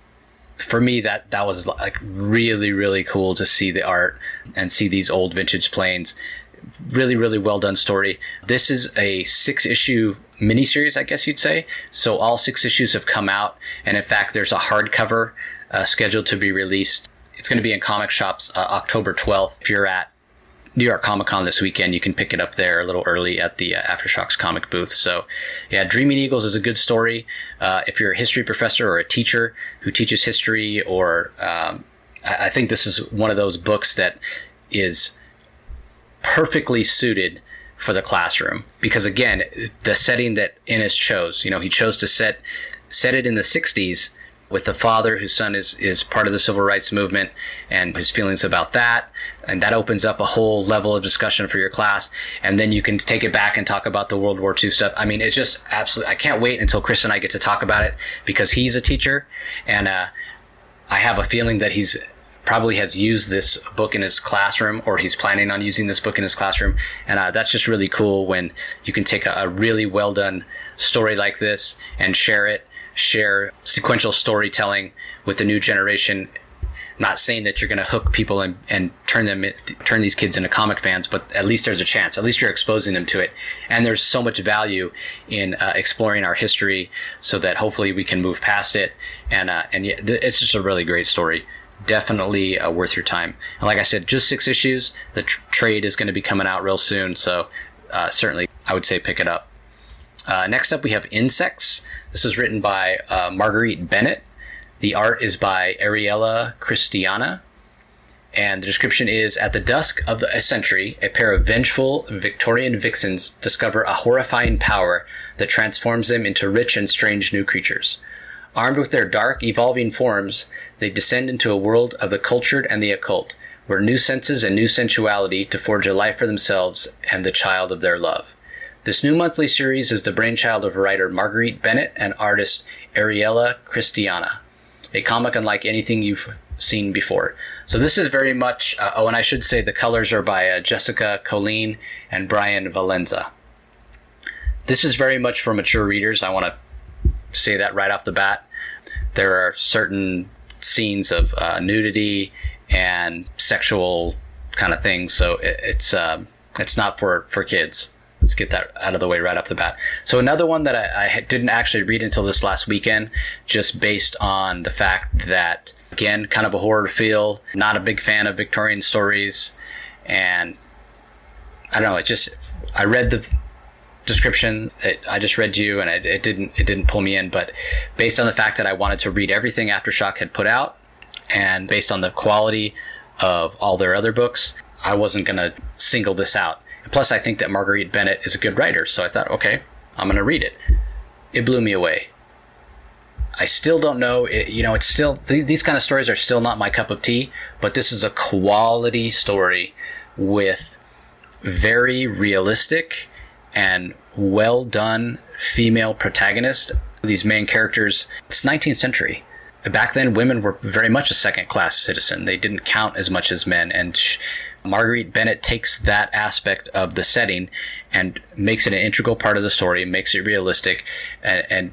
for me, that, that was like really, really cool to see the art and see these old vintage planes. Really, really well done story. This is a six-issue miniseries, I guess you'd say. So all six issues have come out. And in fact, there's a hardcover uh, scheduled to be released. It's going to be in comic shops uh, October twelfth. If you're at New York Comic Con this weekend, you can pick it up there a little early at the uh, Aftershocks comic booth. So yeah, Dreaming Eagles is a good story. Uh, if you're a history professor or a teacher who teaches history, or um, I, I think this is one of those books that is perfectly suited for the classroom, because again, the setting that Ennis chose, you know, he chose to set set it in the sixties with the father whose son is is part of the civil rights movement and his feelings about that, and that opens up a whole level of discussion for your class. And then you can take it back and talk about the World War Two stuff. I mean, it's just absolutely, I can't wait until Chris and I get to talk about it, because he's a teacher, and uh, I have a feeling that he's probably has used this book in his classroom, or he's planning on using this book in his classroom. And uh, that's just really cool when you can take a, a really well done story like this and share it, share sequential storytelling with the new generation. Not saying that you're going to hook people and, and turn them, turn these kids into comic fans, but at least there's a chance. At least you're exposing them to it. And there's so much value in uh, exploring our history, so that hopefully we can move past it. And uh, and yeah, th- it's just a really great story. definitely uh, worth your time. And like I said, just six issues. The tr- trade is going to be coming out real soon, so uh, certainly I would say pick it up. Uh, next up, we have Insects. This is written by uh, Marguerite Bennett. The art is by Ariella Christiana. And the description is, at the dusk of a century, a pair of vengeful Victorian vixens discover a horrifying power that transforms them into rich and strange new creatures. Armed with their dark, evolving forms, they descend into a world of the cultured and the occult, where new senses and new sensuality to forge a life for themselves and the child of their love. This new monthly series is the brainchild of writer Marguerite Bennett and artist Ariella Christiana, a comic unlike anything you've seen before. So this is very much, uh, oh, and I should say the colors are by uh, Jessica Colleen and Brian Valenza. This is very much for mature readers. I want to say that right off the bat. There are certain scenes of uh, nudity and sexual kind of things, so it, it's um, it's not for, for kids. Let's get that out of the way right off the bat. So another one that I, I didn't actually read until this last weekend, just based on the fact that, again, kind of a horror feel, not a big fan of Victorian stories, and I don't know, it just, I read the description that I just read to you, and it, it didn't it didn't pull me in, but based on the fact that I wanted to read everything Aftershock had put out, and based on the quality of all their other books, I wasn't going to single this out. Plus, I think that Marguerite Bennett is a good writer, so I thought, okay, I'm going to read it. It blew me away. I still don't know, it, you know, it's still, th- these kind of stories are still not my cup of tea, but this is a quality story with very realistic and well done female protagonists. These main characters, it's nineteenth century. Back then, women were very much a second-class citizen. They didn't count as much as men, and sh- Marguerite Bennett takes that aspect of the setting and makes it an integral part of the story, makes it realistic, and, and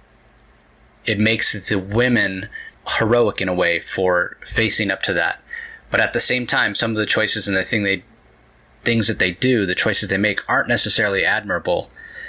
it makes the women heroic in a way for facing up to that. But at the same time, some of the choices and the thing they, things that they do, the choices they make, aren't necessarily admirable.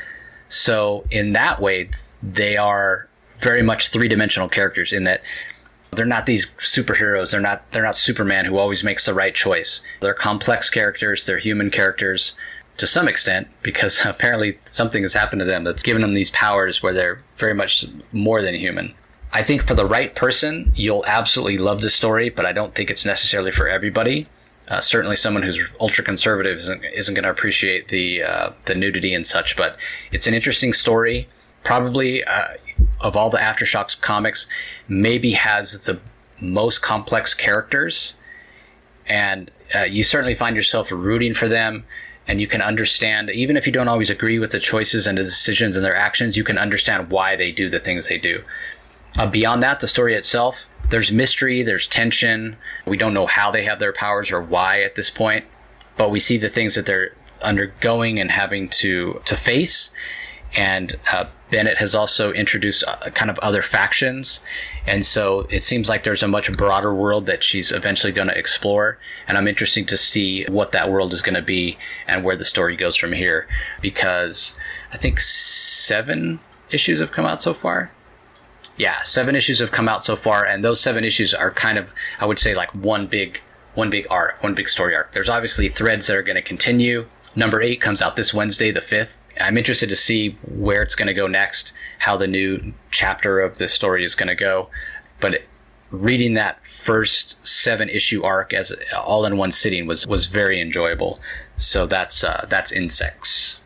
So in that way, they are very much three-dimensional characters in that they're not these superheroes. They're not they're not Superman who always makes the right choice. They're complex characters. They're human characters to some extent, because apparently something has happened to them that's given them these powers where they're very much more than human. I think for the right person, you'll absolutely love this story, but I don't think it's necessarily for everybody. Uh, certainly someone who's ultra-conservative isn't, isn't going to appreciate the uh, the nudity and such, but it's an interesting story. Probably, uh, of all the Aftershock comics, maybe has the most complex characters, and uh, you certainly find yourself rooting for them, and you can understand, even if you don't always agree with the choices and the decisions and their actions, you can understand why they do the things they do. Uh, beyond that, the story itself, there's mystery, there's tension. We don't know how they have their powers or why at this point, but we see the things that they're undergoing and having to, to face. And uh, Bennett has also introduced uh, kind of other factions. And so it seems like there's a much broader world that she's eventually going to explore. And I'm interested to see what that world is going to be and where the story goes from here. Because I think seven issues have come out so far. Yeah, seven issues have come out so far. And those seven issues are kind of, I would say, like one big, one big arc, one big story arc. There's obviously threads that are going to continue. Number eight comes out this Wednesday, the fifth. I'm interested to see where it's going to go next, how the new chapter of this story is going to go. But reading that first seven issue arc as all in one sitting was, was very enjoyable. So that's uh, that's Insects.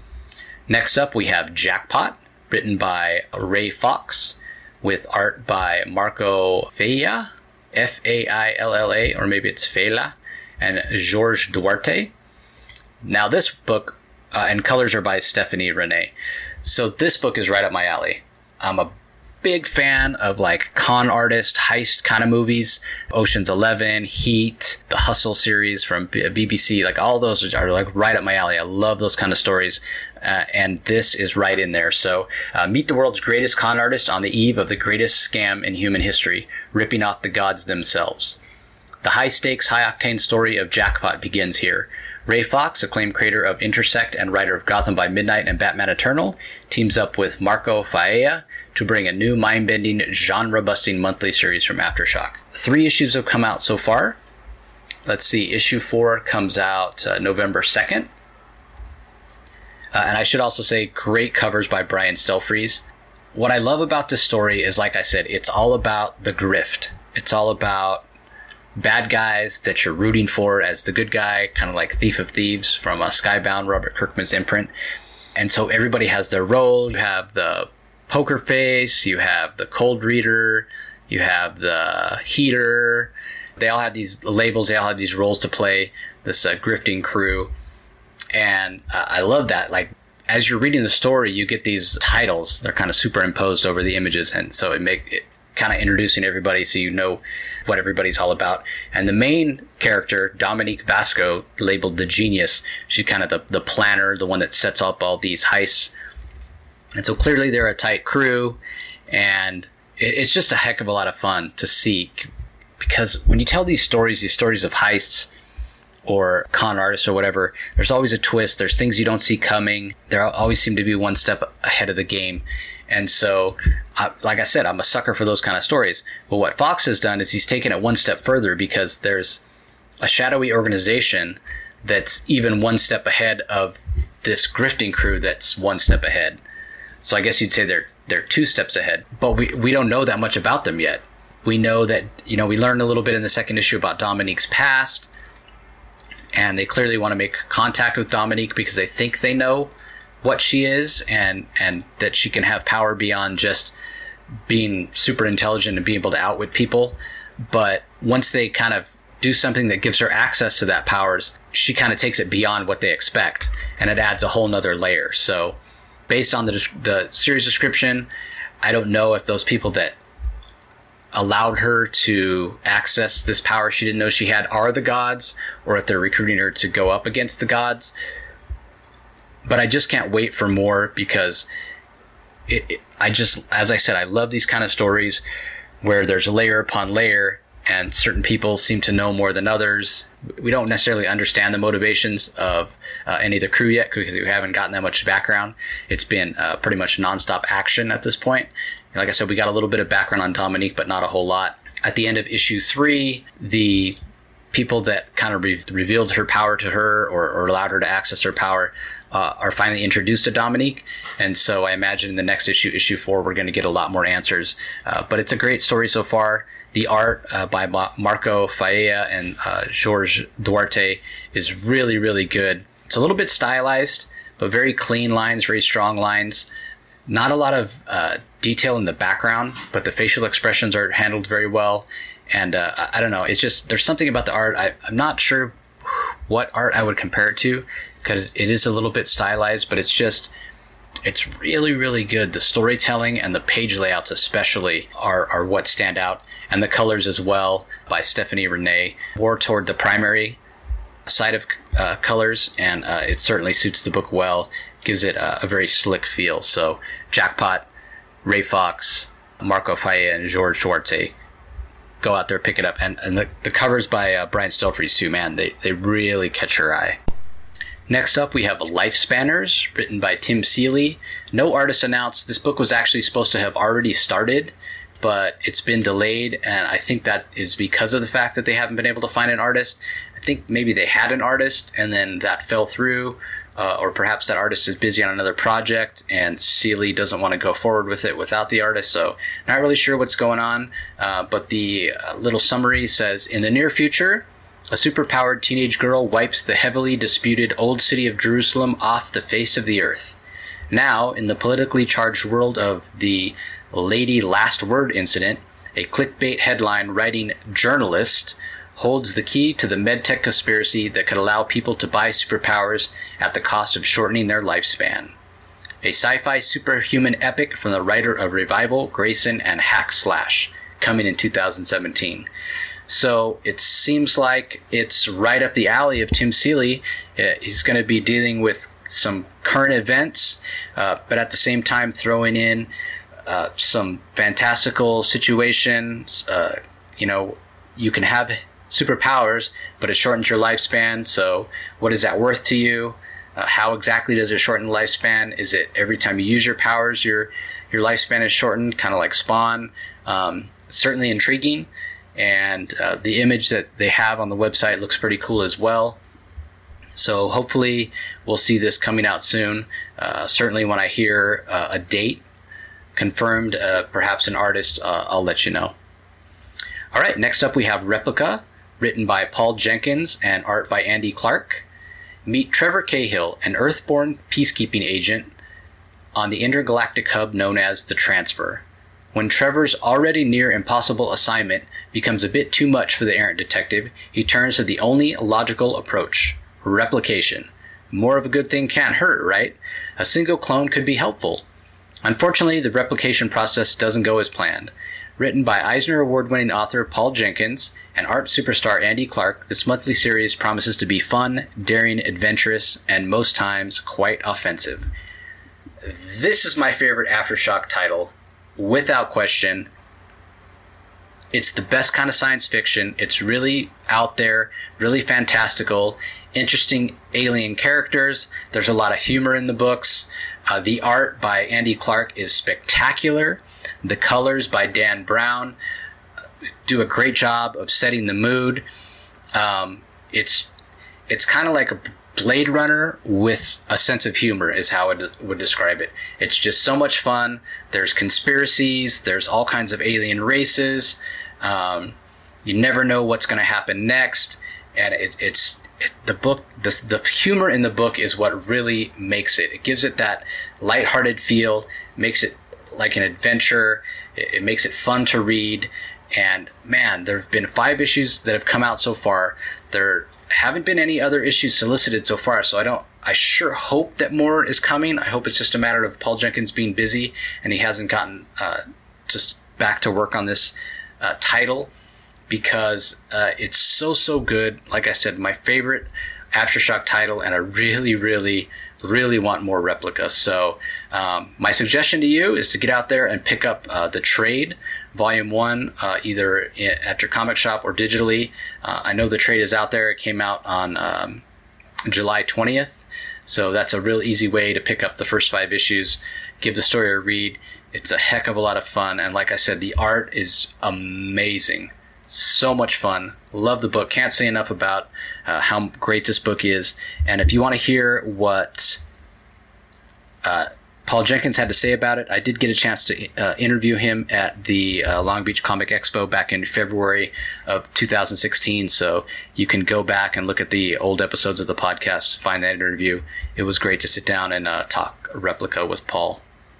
Next up, we have Jackpot, written by Ray Fox, with art by Marco Failla, F A I L L A, or maybe it's Failla, and George Duarte. Now this book, uh, and colors are by Stephanie Renee. So this book is right up my alley. I'm a big fan of like con artist, heist kind of movies. Ocean's Eleven, Heat, the Hustle series from B B C, like all those are like right up my alley. I love those kind of stories. Uh, and this is right in there. So uh, meet the world's greatest con artist on the eve of the greatest scam in human history, ripping off the gods themselves. The high-stakes, high-octane story of Jackpot begins here. Ray Fox, acclaimed creator of Intersect and writer of Gotham by Midnight and Batman Eternal, teams up with Marco Failla to bring a new mind-bending, genre-busting monthly series from Aftershock. Three issues have come out so far. Let's see, issue four comes out uh, November second. Uh, and I should also say, great covers by Brian Stelfreeze. What I love about this story is, like I said, it's all about the grift. It's all about bad guys that you're rooting for as the good guy, kind of like Thief of Thieves from uh, Skybound, Robert Kirkman's imprint. And so everybody has their role. You have the poker face, you have the cold reader, you have the heater. They all have these labels, they all have these roles to play, this uh, grifting crew. And uh, I love that. Like, as you're reading the story, you get these titles. They're kind of superimposed over the images, and so it make it kind of introducing everybody so you know what everybody's all about. And the main character, Dominique Vasco, labeled the Genius, she's kind of the, the planner, the one that sets up all these heists. And so clearly they're a tight crew, and it, it's just a heck of a lot of fun to see, because when you tell these stories, these stories of heists or con artists or whatever, there's always a twist. There's things you don't see coming. There always seem to be one step ahead of the game. And so, I, like I said, I'm a sucker for those kind of stories. But what Fox has done is he's taken it one step further, because there's a shadowy organization that's even one step ahead of this grifting crew that's one step ahead. So I guess you'd say they're they're two steps ahead. But we, we don't know that much about them yet. We know that, you know, we learned a little bit in the second issue about Dominique's past. And they clearly want to make contact with Dominique because they think they know what she is, and and that she can have power beyond just being super intelligent and being able to outwit people. But once they kind of do something that gives her access to that powers, she kind of takes it beyond what they expect, and it adds a whole nother layer. So based on the the series description, I don't know if those people that allowed her to access this power she didn't know she had are the gods, or if they're recruiting her to go up against the gods. But I just can't wait for more, because it, it, I just, as I said, I love these kind of stories where there's layer upon layer, and certain people seem to know more than others. We don't necessarily understand the motivations of uh, any of the crew yet, because we haven't gotten that much background. It's been uh, pretty much nonstop action at this point. Like I said, we got a little bit of background on Dominique, but not a whole lot. At the end of issue three, the people that kind of re- revealed her power to her, or, or allowed her to access her power, uh, are finally introduced to Dominique. And so I imagine in the next issue, issue four, we're going to get a lot more answers. Uh, but it's a great story so far. The art uh, by Ma- Marco Faella and uh, George Duarte is really, really good. It's a little bit stylized, but very clean lines, very strong lines. Not a lot of uh, detail in the background, but the facial expressions are handled very well. And uh, I, I don't know, it's just, there's something about the art. I, I'm not sure what art I would compare it to, because it is a little bit stylized, but it's just, it's really, really good. The storytelling and the page layouts especially are, are what stand out. And the colors as well, by Stephanie Renee, more toward the primary side of uh, colors, and uh, it certainly suits the book well. Gives it a, a very slick feel. So Jackpot, Ray Fox, Marco Faella, and George Duarte, go out there, pick it up. And, and the, the covers by uh, Brian Stelfreeze too, man, they, they really catch your eye. Next up, we have Lifespanners, written by Tim Seeley. No artist announced. This book was actually supposed to have already started, but it's been delayed, and I think that is because of the fact that they haven't been able to find an artist. I think maybe they had an artist, and then that fell through. Uh, or perhaps that artist is busy on another project and Seeley doesn't want to go forward with it without the artist. So not really sure what's going on. Uh, but the uh, little summary says, in the near future, a superpowered teenage girl wipes the heavily disputed old city of Jerusalem off the face of the earth. Now, in the politically charged world of the Lady Last Word incident, a clickbait headline writing journalist holds the key to the medtech conspiracy that could allow people to buy superpowers at the cost of shortening their lifespan. A sci-fi superhuman epic from the writer of Revival, Grayson, and Hack Slash, coming in two thousand seventeen. So it seems like it's right up the alley of Tim Seeley. Uh, he's going to be dealing with some current events, uh, but at the same time throwing in uh, some fantastical situations. Uh, you know, you can have superpowers, but it shortens your lifespan. So what is that worth to you? Uh, how exactly does it shorten the lifespan? Is it every time you use your powers, you're your lifespan is shortened, kind of like Spawn. Um, certainly intriguing, and uh, the image that they have on the website looks pretty cool as well. So hopefully we'll see this coming out soon. Uh, certainly when I hear uh, a date confirmed, uh, perhaps an artist, uh, I'll let you know. All right, next up we have Replica, written by Paul Jenkins and art by Andy Clark. Meet Trevor Cahill, an Earthborn peacekeeping agent on the intergalactic hub known as the Transfer. When Trevor's already near impossible assignment becomes a bit too much for the errant detective, he turns to the only logical approach: replication. More of a good thing can't hurt, right? A single clone could be helpful. Unfortunately, the replication process doesn't go as planned. Written by Eisner Award-winning author Paul Jenkins and art superstar Andy Clark, this monthly series promises to be fun, daring, adventurous, and most times quite offensive. This is my favorite Aftershock title, without question. It's the best kind of science fiction. It's really out there, really fantastical, interesting alien characters. There's a lot of humor in the books. Uh, the art by Andy Clark is spectacular. The colors by Dan Brown do a great job of setting the mood. Um, it's it's kind of like a Blade Runner with a sense of humor is how I would describe it. It's just so much fun. There's conspiracies. There's all kinds of alien races. Um, you never know what's going to happen next. And it, it's it, the book. The, the humor in the book is what really makes it. It gives it that lighthearted feel. Makes it like an adventure. It, it makes it fun to read. And man, there have been five issues that have come out so far. There haven't been any other issues solicited so far, so I don't. I sure hope that more is coming. I hope it's just a matter of Paul Jenkins being busy and he hasn't gotten uh, just back to work on this uh, title, because uh, it's so so good. Like I said, my favorite Aftershock title, and I really really really want more Replica. So um, my suggestion to you is to get out there and pick up uh, the trade. Volume one, uh, either at your comic shop or digitally. Uh, I know the trade is out there. It came out on um, July twentieth, so that's a real easy way to pick up the first five issues, give the story a read. It's a heck of a lot of fun, and like I said, the art is amazing. So much fun. Love the book. Can't say enough about uh, how great this book is. And if you want to hear what uh, Paul Jenkins had to say about it, I did get a chance to uh, interview him at the uh, Long Beach Comic Expo back in February of two thousand sixteen, so you can go back and look at the old episodes of the podcast, find that interview. It was great to sit down and uh, talk Replica with Paul.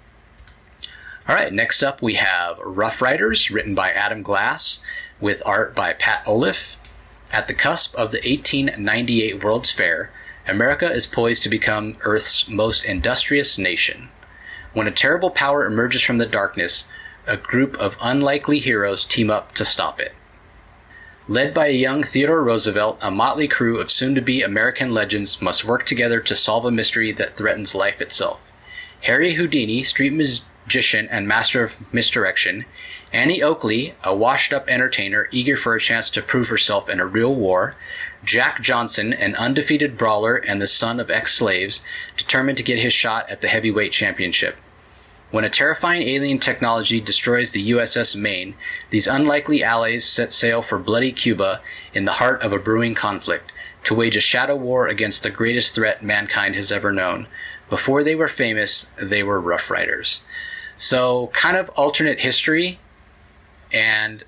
All right, next up we have Rough Riders, written by Adam Glass, with art by Pat Olive. At the cusp of the eighteen ninety-eight World's Fair, America is poised to become Earth's most industrious nation. When a terrible power emerges from the darkness, a group of unlikely heroes team up to stop it. Led by a young Theodore Roosevelt, a motley crew of soon-to-be American legends must work together to solve a mystery that threatens life itself. Harry Houdini, street magician and master of misdirection, Annie Oakley, a washed-up entertainer eager for a chance to prove herself in a real war, Jack Johnson, an undefeated brawler and the son of ex-slaves, determined to get his shot at the heavyweight championship. When a terrifying alien technology destroys the U S S Maine, these unlikely allies set sail for bloody Cuba in the heart of a brewing conflict, to wage a shadow war against the greatest threat mankind has ever known. Before they were famous, they were Rough Riders. So, kind of alternate history, and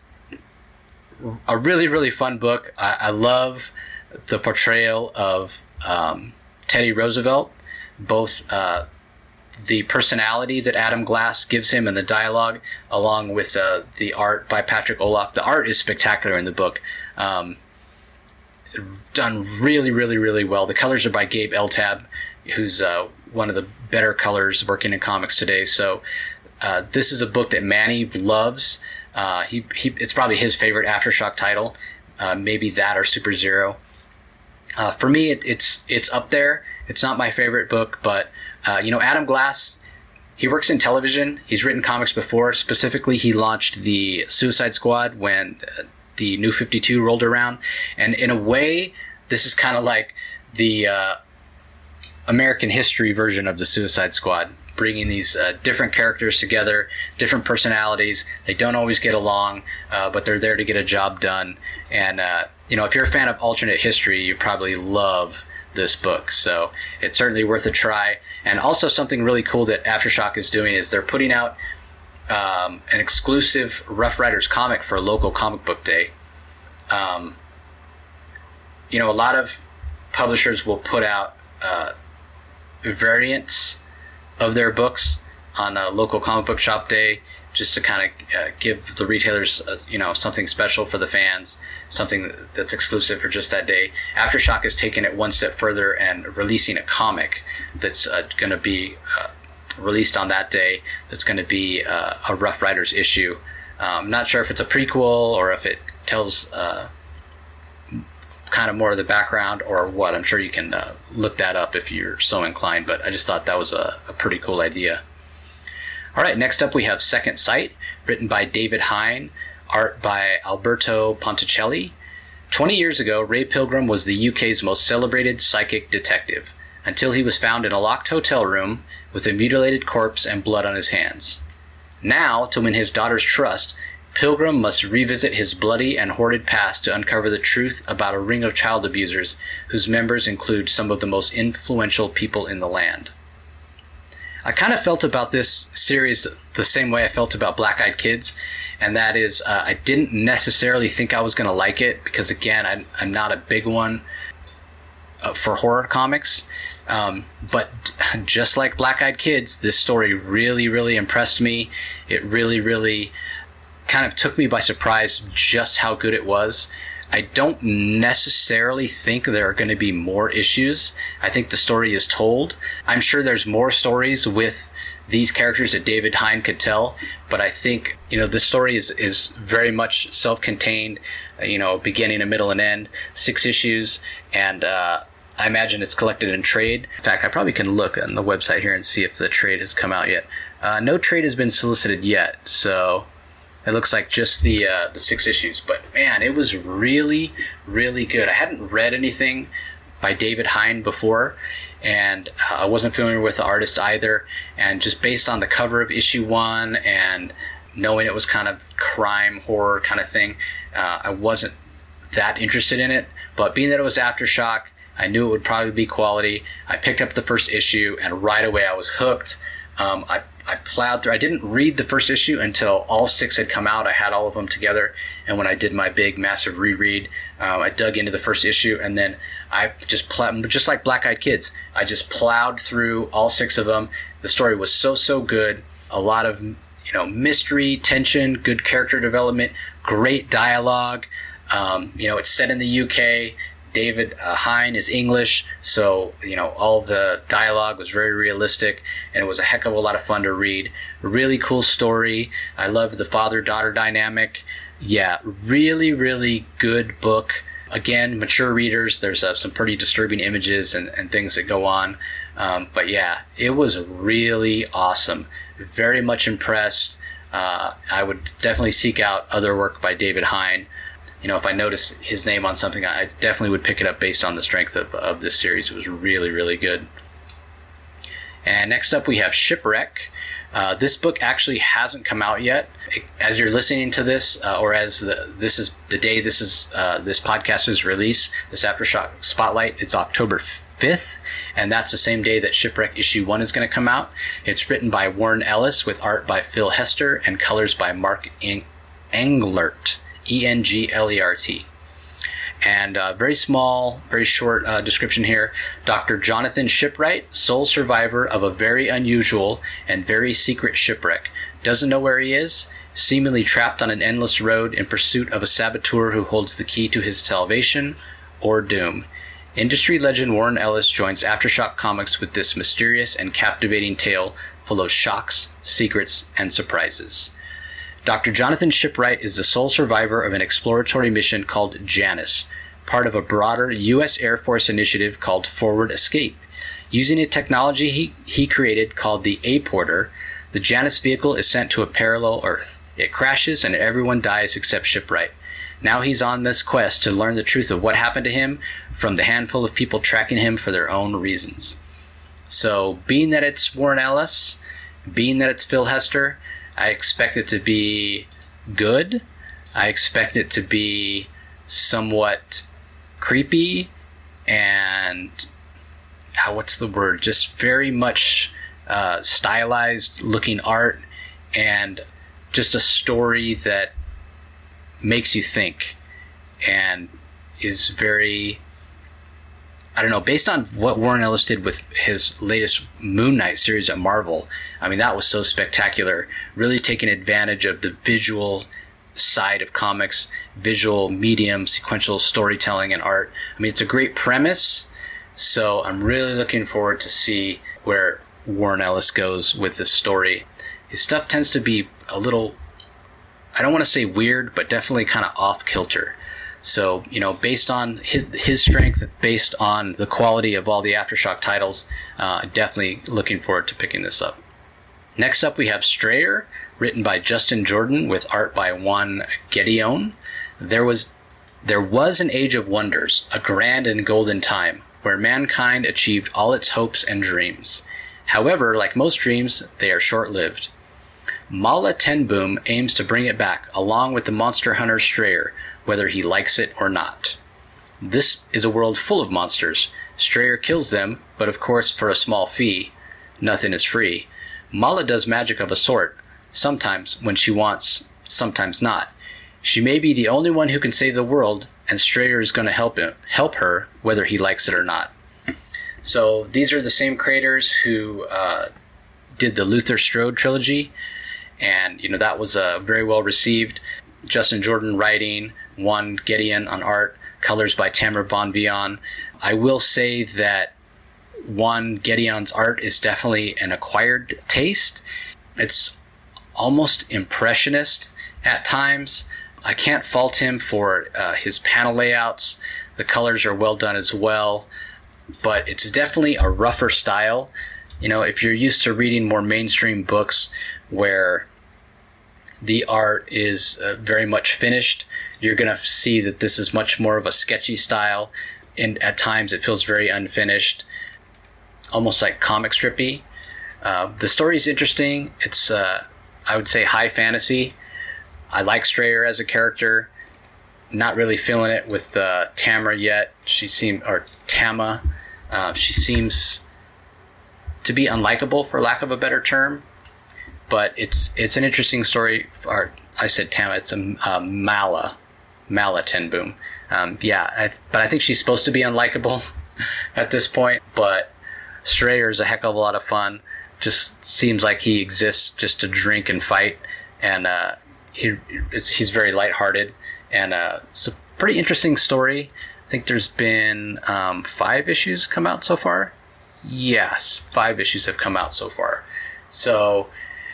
a really, really fun book. I, I love the portrayal of um, Teddy Roosevelt, both uh, the personality that Adam Glass gives him and the dialogue, along with uh, the art by Patrick Olaf. The art is spectacular in the book. Um, done really, really, really well. The colors are by Gabe Eltab, who's uh, one of the better colors working in comics today. So uh, this is a book that Manny loves. Uh, he, he it's probably his favorite Aftershock title, uh, maybe that or Super Zero. Uh, for me, it, it's it's up there. It's not my favorite book, but uh, you know, Adam Glass, he works in television. He's written comics before. Specifically, he launched the Suicide Squad when uh, the New fifty-two rolled around, and in a way, this is kind of like the uh, American history version of the Suicide Squad. bringing these uh, different characters together, different personalities. They don't always get along, uh, but they're there to get a job done. And, uh, you know, if you're a fan of alternate history, you probably love this book. So it's certainly worth a try. And also something really cool that Aftershock is doing is they're putting out um, an exclusive Rough Riders comic for a local comic book day. Um, you know, a lot of publishers will put out uh, variants of their books on a local comic book shop day, just to kind of uh, give the retailers, uh, you know, something special for the fans, something that's exclusive for just that day. Aftershock has taken it one step further and releasing a comic that's uh, going to be uh, released on that day. That's going to be uh, a Rough Riders issue. I'm um, not sure if it's a prequel or if it tells uh, kind of more of the background or what. I'm sure you can uh, look that up if you're so inclined, but I just thought that was a, a pretty cool idea. All right, next up we have Second Sight, written by David Hein, art by Alberto Ponticelli. Twenty years ago, Ray Pilgrim was the U K's most celebrated psychic detective, until he was found in a locked hotel room with a mutilated corpse and blood on his hands. Now, to win his daughter's trust, Pilgrim must revisit his bloody and hoarded past to uncover the truth about a ring of child abusers whose members include some of the most influential people in the land. I kind of felt about this series the same way I felt about Black Eyed Kids, and that is uh, I didn't necessarily think I was going to like it because, again, I, I'm not a big one uh, for horror comics. Um, but just like Black Eyed Kids, this story really, really impressed me. It really, really kind of took me by surprise just how good it was. I don't necessarily think there are going to be more issues. I think the story is told. I'm sure there's more stories with these characters that David Hein could tell, but I think, you know, this story is, is very much self-contained, you know, beginning, a middle, and end, six issues, and uh, I imagine it's collected in trade. In fact, I probably can look on the website here and see if the trade has come out yet. Uh, no trade has been solicited yet, so it looks like just the uh, the six issues. But man, it was really, really good. I hadn't read anything by David Hein before, and uh, I wasn't familiar with the artist either. And just based on the cover of issue one and knowing it was kind of crime horror kind of thing, uh, I wasn't that interested in it. But being that it was Aftershock, I knew it would probably be quality. I picked up the first issue, and right away I was hooked. Um, I I plowed through. I didn't read the first issue until all six had come out. I had all of them together, and when I did my big, massive reread, um, I dug into the first issue, and then I just plowed, just like Black Eyed Kids, I just plowed through all six of them. The story was so, so good. A lot of, you know, mystery, tension, good character development, great dialogue. Um, you know, it's set in the U K. David uh, Hein is English, so, you know, all the dialogue was very realistic, and it was a heck of a lot of fun to read. Really cool story. I loved the father-daughter dynamic. Yeah, really, really good book. Again, mature readers, there's uh, some pretty disturbing images and, and things that go on. Um, but yeah, it was really awesome. Very much impressed. Uh, I would definitely seek out other work by David Hein. You know, if I notice his name on something, I definitely would pick it up based on the strength of, of this series. It was really, really good. And next up we have Shipwreck. Uh, this book actually hasn't come out yet. As you're listening to this, uh, or as the, this is the day this is uh, this podcast is released, this Aftershock Spotlight, it's October fifth, and that's the same day that Shipwreck issue one is going to come out. It's written by Warren Ellis with art by Phil Hester and colors by Mark Englert. E N G L E R T. And uh, very small, very short uh, description here. Doctor Jonathan Shipwright, sole survivor of a very unusual and very secret shipwreck, doesn't know where he is, seemingly trapped on an endless road in pursuit of a saboteur who holds the key to his salvation or doom. Industry legend Warren Ellis joins Aftershock Comics with this mysterious and captivating tale full of shocks, secrets, and surprises. Doctor Jonathan Shipwright is the sole survivor of an exploratory mission called Janus, part of a broader U S Air Force initiative called Forward Escape. Using a technology he, he created called the A-Porter, the Janus vehicle is sent to a parallel Earth. It crashes and everyone dies except Shipwright. Now he's on this quest to learn the truth of what happened to him from the handful of people tracking him for their own reasons. So, being that it's Warren Ellis, being that it's Phil Hester, I expect it to be good. I expect it to be somewhat creepy and uh, what's the word? Just very much uh, stylized looking art and just a story that makes you think and is very, I don't know, based on what Warren Ellis did with his latest Moon Knight series at Marvel. I mean, that was so spectacular. Really taking advantage of the visual side of comics, visual medium, sequential storytelling and art. I mean, it's a great premise, so I'm really looking forward to see where Warren Ellis goes with this story. His stuff tends to be a little, I don't want to say weird, but definitely kind of off kilter. So, you know, based on his, his strength, based on the quality of all the Aftershock titles, uh, definitely looking forward to picking this up. Next up, we have Strayer, written by Justin Jordan with art by Juan Gedeon. There was, there was an age of wonders, a grand and golden time, where mankind achieved all its hopes and dreams. However, like most dreams, they are short-lived. Mala Tenboom aims to bring it back, along with the monster hunter Strayer, whether he likes it or not. This is a world full of monsters. Strayer kills them, but of course for a small fee. Nothing is free. Mala does magic of a sort, sometimes when she wants, sometimes not. She may be the only one who can save the world, and Strayer is going to help him, help her, whether he likes it or not. So these are the same creators who uh, did the Luther Strode trilogy, and you know that was uh, very well received. Justin Jordan writing, Juan Gedeon on art, colors by Tamer Bonvillain. I will say that Juan Gedeon's art is definitely an acquired taste. It's almost impressionist at times. I can't fault him for uh, his panel layouts. The colors are well done as well, but it's definitely a rougher style. You know, if you're used to reading more mainstream books where the art is uh, very much finished, you're going to see that this is much more of a sketchy style, and at times it feels very unfinished, almost like comic strippy. Uh, the story is interesting. It's, uh, I would say, high fantasy. I like Strayer as a character. Not really feeling it with uh, Tamara yet. She seemed, or Tama, uh, she seems to be unlikable, for lack of a better term. But it's it's an interesting story. Or I said Tama. It's a uh, Mala, Mala Tenboom. Um, yeah, I, but I think she's supposed to be unlikable at this point. But Strayer is a heck of a lot of fun. Just seems like he exists just to drink and fight, and uh, he it's, he's very lighthearted, and uh, it's a pretty interesting story. I think there's been um, five issues come out so far. Yes, five issues have come out so far. So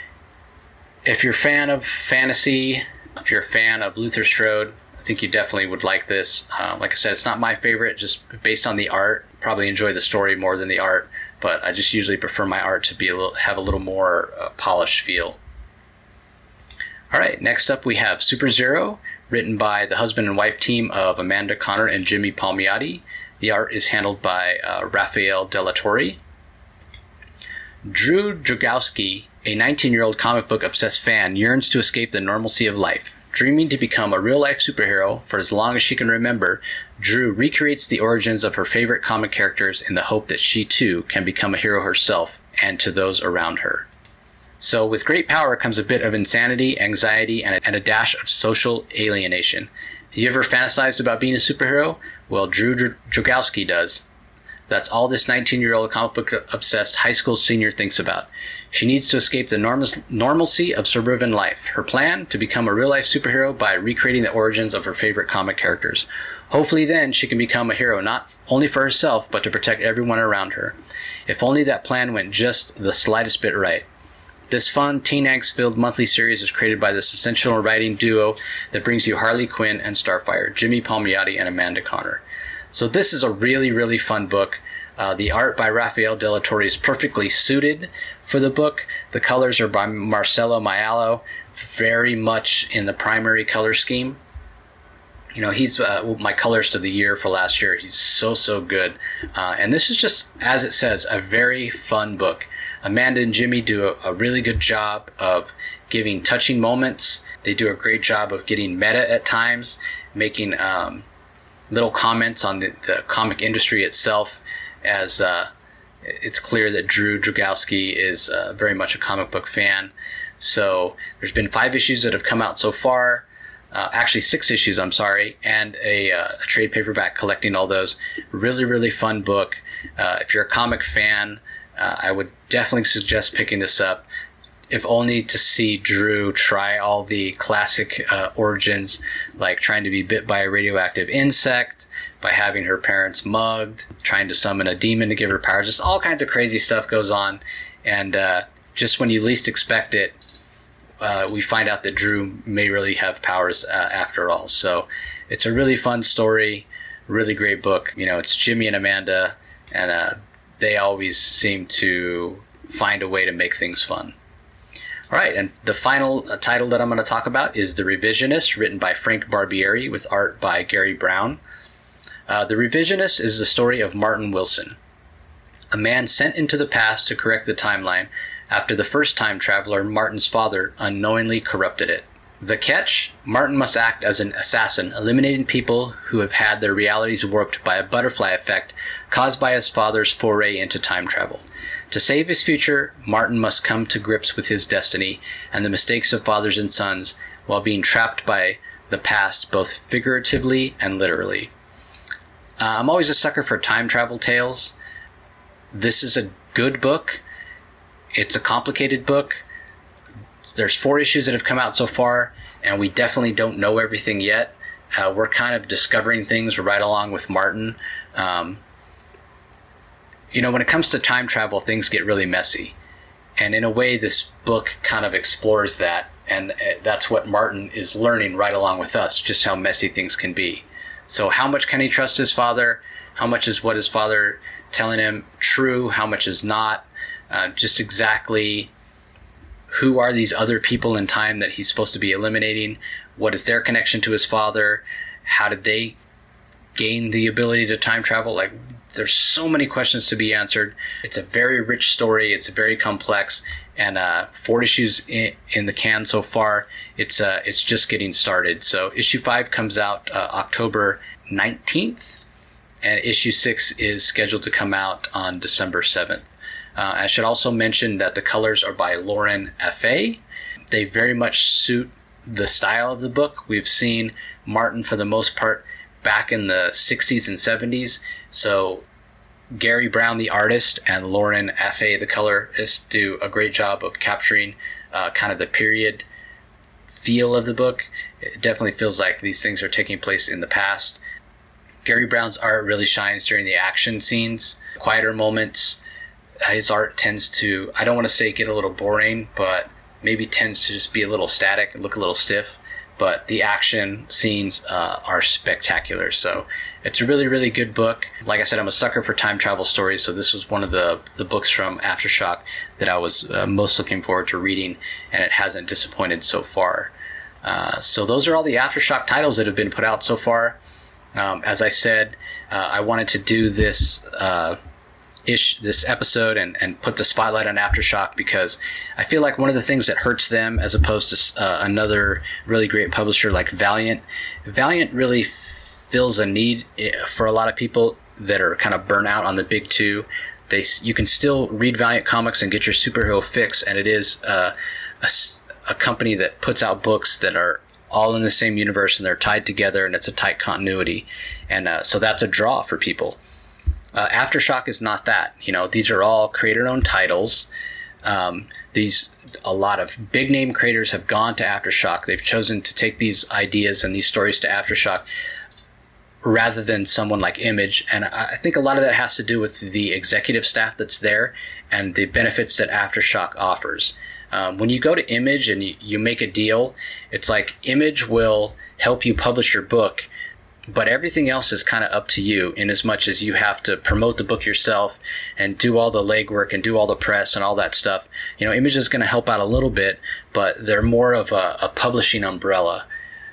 if you're a fan of fantasy, if you're a fan of Luther Strode, I think you definitely would like this. Uh, like I said, it's not my favorite, just based on the art. Probably enjoy the story more than the art, but I just usually prefer my art to be a little, have a little more uh, polished feel. All right, next up we have Super Zero, written by the husband and wife team of Amanda Conner and Jimmy Palmiotti. The art is handled by uh, Rafael Della Torre. Drew Dragowski, a nineteen-year-old comic book obsessed fan, yearns to escape the normalcy of life. Dreaming to become a real-life superhero for as long as she can remember, Drew recreates the origins of her favorite comic characters in the hope that she too can become a hero herself and to those around her. So with great power comes a bit of insanity, anxiety, and a, and a dash of social alienation. Have you ever fantasized about being a superhero? Well, Drew Dragowski does. That's all this nineteen-year-old comic book obsessed high school senior thinks about. She needs to escape the normal, normalcy of suburban life. Her plan? To become a real-life superhero by recreating the origins of her favorite comic characters. Hopefully then she can become a hero not only for herself, but to protect everyone around her. If only that plan went just the slightest bit right. This fun, teen angst-filled monthly series is created by the sensational writing duo that brings you Harley Quinn and Starfire, Jimmy Palmiotti and Amanda Conner. So this is a really, really fun book. Uh, the art by Rafael Della Torre is perfectly suited for the book. The colors are by Marcelo Maialo, very much in the primary color scheme. You know, he's uh, my colorist of the year for last year. He's so, so good. Uh, and this is just, as it says, a very fun book. Amanda and Jimmy do a, a really good job of giving touching moments. They do a great job of getting meta at times, making um, little comments on the, the comic industry itself, as uh, it's clear that Drew Dragowski is uh, very much a comic book fan. So there's been five issues that have come out so far. Uh, actually, six issues, I'm sorry, and a, uh, a trade paperback collecting all those. Really, really fun book. Uh, if you're a comic fan, uh, I would definitely suggest picking this up, if only to see Drew try all the classic uh, origins, like trying to be bit by a radioactive insect, by having her parents mugged, trying to summon a demon to give her powers. Just all kinds of crazy stuff goes on. And uh, just when you least expect it, Uh, we find out that Drew may really have powers uh, after all. So it's a really fun story, really great book. You know, it's Jimmy and Amanda, and uh, they always seem to find a way to make things fun. All right, and the final uh, title that I'm going to talk about is The Revisionist, written by Frank Barbieri with art by Gary Brown. Uh, the Revisionist is the story of Martin Wilson, a man sent into the past to correct the timeline after the first time traveler, Martin's father, unknowingly corrupted it. The catch? Martin must act as an assassin, eliminating people who have had their realities warped by a butterfly effect caused by his father's foray into time travel. To save his future, Martin must come to grips with his destiny and the mistakes of fathers and sons while being trapped by the past, both figuratively and literally. Uh, I'm always a sucker for time travel tales. This is a good book. It's a complicated book. There's four issues that have come out so far, and we definitely don't know everything yet. Uh, we're kind of discovering things right along with Martin. Um, you know, when it comes to time travel, things get really messy. And in a way, this book kind of explores that, and that's what Martin is learning right along with us, just how messy things can be. So how much can he trust his father? How much is what his father telling him true? How much is not? Uh, just exactly who are these other people in time that he's supposed to be eliminating? What is their connection to his father? How did they gain the ability to time travel? Like, there's so many questions to be answered. It's a very rich story. It's very complex, and uh, four issues in, in the can so far. It's uh, it's just getting started. So issue five comes out uh, October nineteenth, and issue six is scheduled to come out on December seventh. Uh, I should also mention that the colors are by Lauren F A. They very much suit the style of the book. We've seen Martin, for the most part, back in the sixties and seventies. So Gary Brown, the artist, and Lauren F A, the colorist, do a great job of capturing uh, kind of the period feel of the book. It definitely feels like these things are taking place in the past. Gary Brown's art really shines during the action scenes, quieter moments. His art tends to, I don't want to say get a little boring, but maybe tends to just be a little static and look a little stiff. But the action scenes uh, are spectacular. So it's a really, really good book. Like I said, I'm a sucker for time travel stories, so this was one of the, the books from Aftershock that I was uh, most looking forward to reading, and it hasn't disappointed so far. Uh, so those are all the Aftershock titles that have been put out so far. Um, as I said, uh, I wanted to do this uh, ish this episode and, and put the spotlight on Aftershock because I feel like one of the things that hurts them, as opposed to uh, another really great publisher like Valiant, Valiant really fills a need for a lot of people that are kind of burnt out on the big two. They you can still read Valiant comics and get your superhero fix, and it is uh, a, a company that puts out books that are all in the same universe and they're tied together, and it's a tight continuity, and uh, so that's a draw for people. Uh, Aftershock is not that. You know, these are all creator-owned titles. Um, these a lot of big name creators have gone to Aftershock. They've chosen to take these ideas and these stories to Aftershock rather than someone like Image, and I think a lot of that has to do with the executive staff that's there and the benefits that Aftershock offers. Um, when you go to Image and you, you make a deal, it's like Image will help you publish your book, but everything else is kind of up to you, in as much as you have to promote the book yourself and do all the legwork and do all the press and all that stuff. You know, Image is going to help out a little bit, but they're more of a, a publishing umbrella.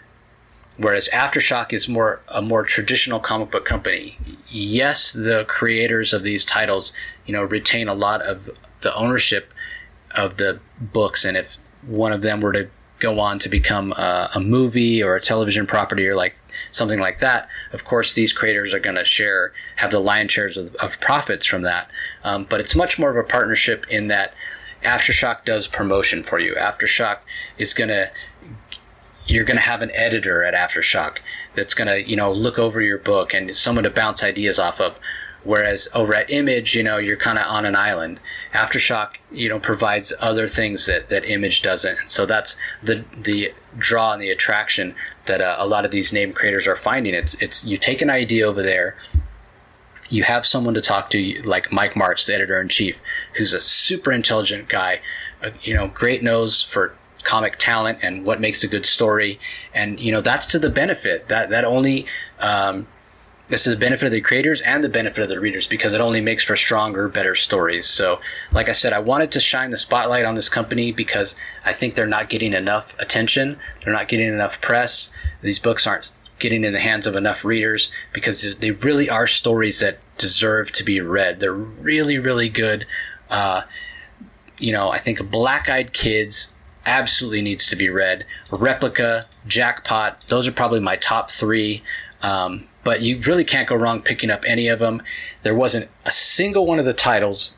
Whereas Aftershock is more a more traditional comic book company. Yes, the creators of these titles, you know, retain a lot of the ownership of the books, and if one of them were to go on to become a, a movie or a television property or like something like that, of course these creators are going to share, have the lion's shares of, of profits from that. Um, but it's much more of a partnership in that Aftershock does promotion for you. Aftershock is going to, you're going to have an editor at Aftershock that's going to, you know, look over your book and someone to bounce ideas off of. Whereas over at Image, you know, you're kind of on an island. Aftershock, you know, provides other things that, that Image doesn't. And so that's the the draw and the attraction that uh, a lot of these name creators are finding. It's it's you take an idea over there, you have someone to talk to, like Mike Martz, the editor-in-chief, who's a super intelligent guy, uh, you know, great nose for comic talent and what makes a good story. And, you know, that's to the benefit. That, that only... Um, This is the benefit of the creators and the benefit of the readers, because it only makes for stronger, better stories. So, like I said, I wanted to shine the spotlight on this company because I think they're not getting enough attention. They're not getting enough press. These books aren't getting in the hands of enough readers because they really are stories that deserve to be read. They're really, really good. Uh, you know, I think Black Eyed Kids absolutely needs to be read. Replica, Jackpot, those are probably my top three. Um, But you really can't go wrong picking up any of them. There wasn't a single one of the titles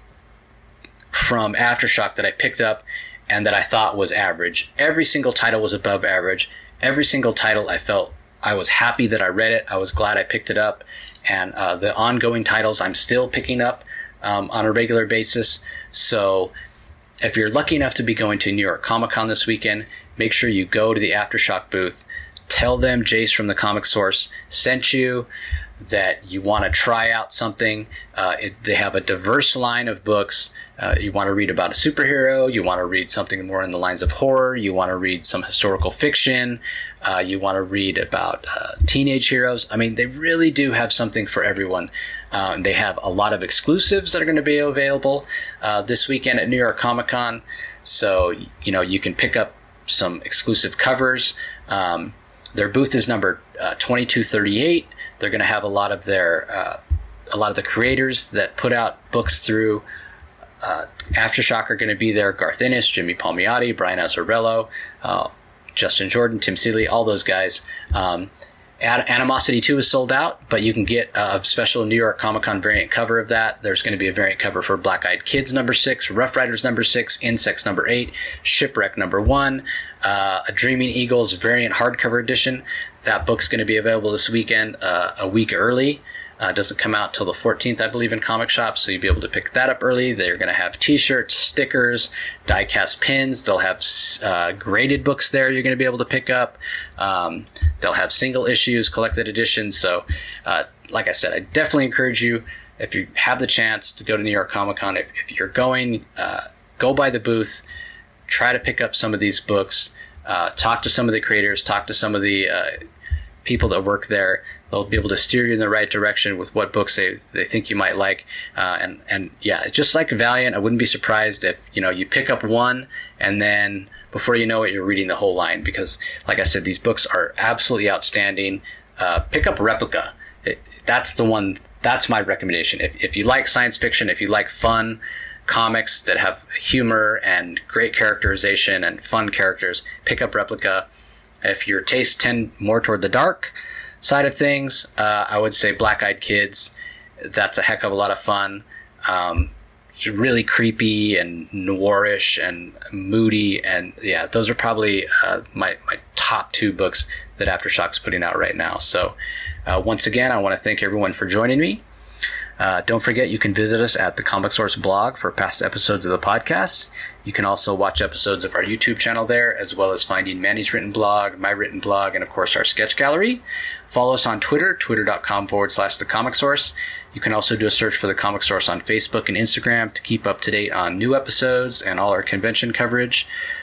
from Aftershock that I picked up and that I thought was average. Every single title was above average. Every single title I felt I was happy that I read it. I was glad I picked it up. And uh, the ongoing titles I'm still picking up um, on a regular basis. So if you're lucky enough to be going to New York Comic Con this weekend, make sure you go to the Aftershock booth. Tell them Jace from the Comic Source sent you, that you want to try out something. Uh, it, they have a diverse line of books. Uh, you want to read about a superhero. You want to read something more in the lines of horror. You want to read some historical fiction. Uh, you want to read about uh, teenage heroes. I mean, they really do have something for everyone. Uh, they have a lot of exclusives that are going to be available uh, this weekend at New York Comic Con. So, you know, you can pick up some exclusive covers. Um, Their booth is number uh, twenty-two thirty-eight. They're going to have a lot of their, uh, a lot of the creators that put out books through uh, Aftershock are going to be there. Garth Ennis, Jimmy Palmiotti, Brian Azzarello, uh, Justin Jordan, Tim Seeley, all those guys. Um, Animosity two is sold out, but you can get a special New York Comic Con variant cover of that. There's going to be a variant cover for Black Eyed Kids number six, Rough Riders number six, Insects number eight, Shipwreck number one, uh, a Dreaming Eagles variant hardcover edition. That book's going to be available this weekend, uh, a week early. Uh, doesn't come out till the fourteenth, I believe, in comic shops, so you'll be able to pick that up early. They're going to have t-shirts, stickers, die-cast pins. They'll have uh, graded books there you're going to be able to pick up. Um, they'll have single issues, collected editions. So, uh, like I said, I definitely encourage you, if you have the chance to go to New York Comic Con, if, if you're going, uh, go by the booth, try to pick up some of these books, uh, talk to some of the creators, talk to some of the uh, people that work there. They'll be able to steer you in the right direction with what books they, they think you might like. Uh, and, and yeah, just like Valiant, I wouldn't be surprised if, you know, you pick up one and then before you know it, you're reading the whole line. Because, like I said, these books are absolutely outstanding. Uh, pick up Replica. It, that's the one, that's my recommendation. If, if you like science fiction, if you like fun comics that have humor and great characterization and fun characters, pick up Replica. If your tastes tend more toward the dark side of things, uh, I would say Black Eyed Kids. That's a heck of a lot of fun. Um, it's really creepy and noirish and moody, and yeah, those are probably uh, my my top two books that Aftershock's putting out right now. So uh, once again, I want to thank everyone for joining me. Uh, don't forget, you can visit us at the Comic Source blog for past episodes of the podcast. You can also watch episodes of our YouTube channel there, as well as finding Manny's written blog, my written blog, and of course our sketch gallery. Follow us on Twitter, twitter.com forward slash the Comic Source. You can also do a search for the Comic Source on Facebook and Instagram to keep up to date on new episodes and all our convention coverage.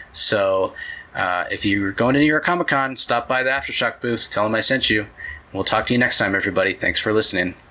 So uh, if you're going to New York Comic Con, stop by the Aftershock booth, tell them I sent you. We'll talk to you next time, everybody. Thanks for listening.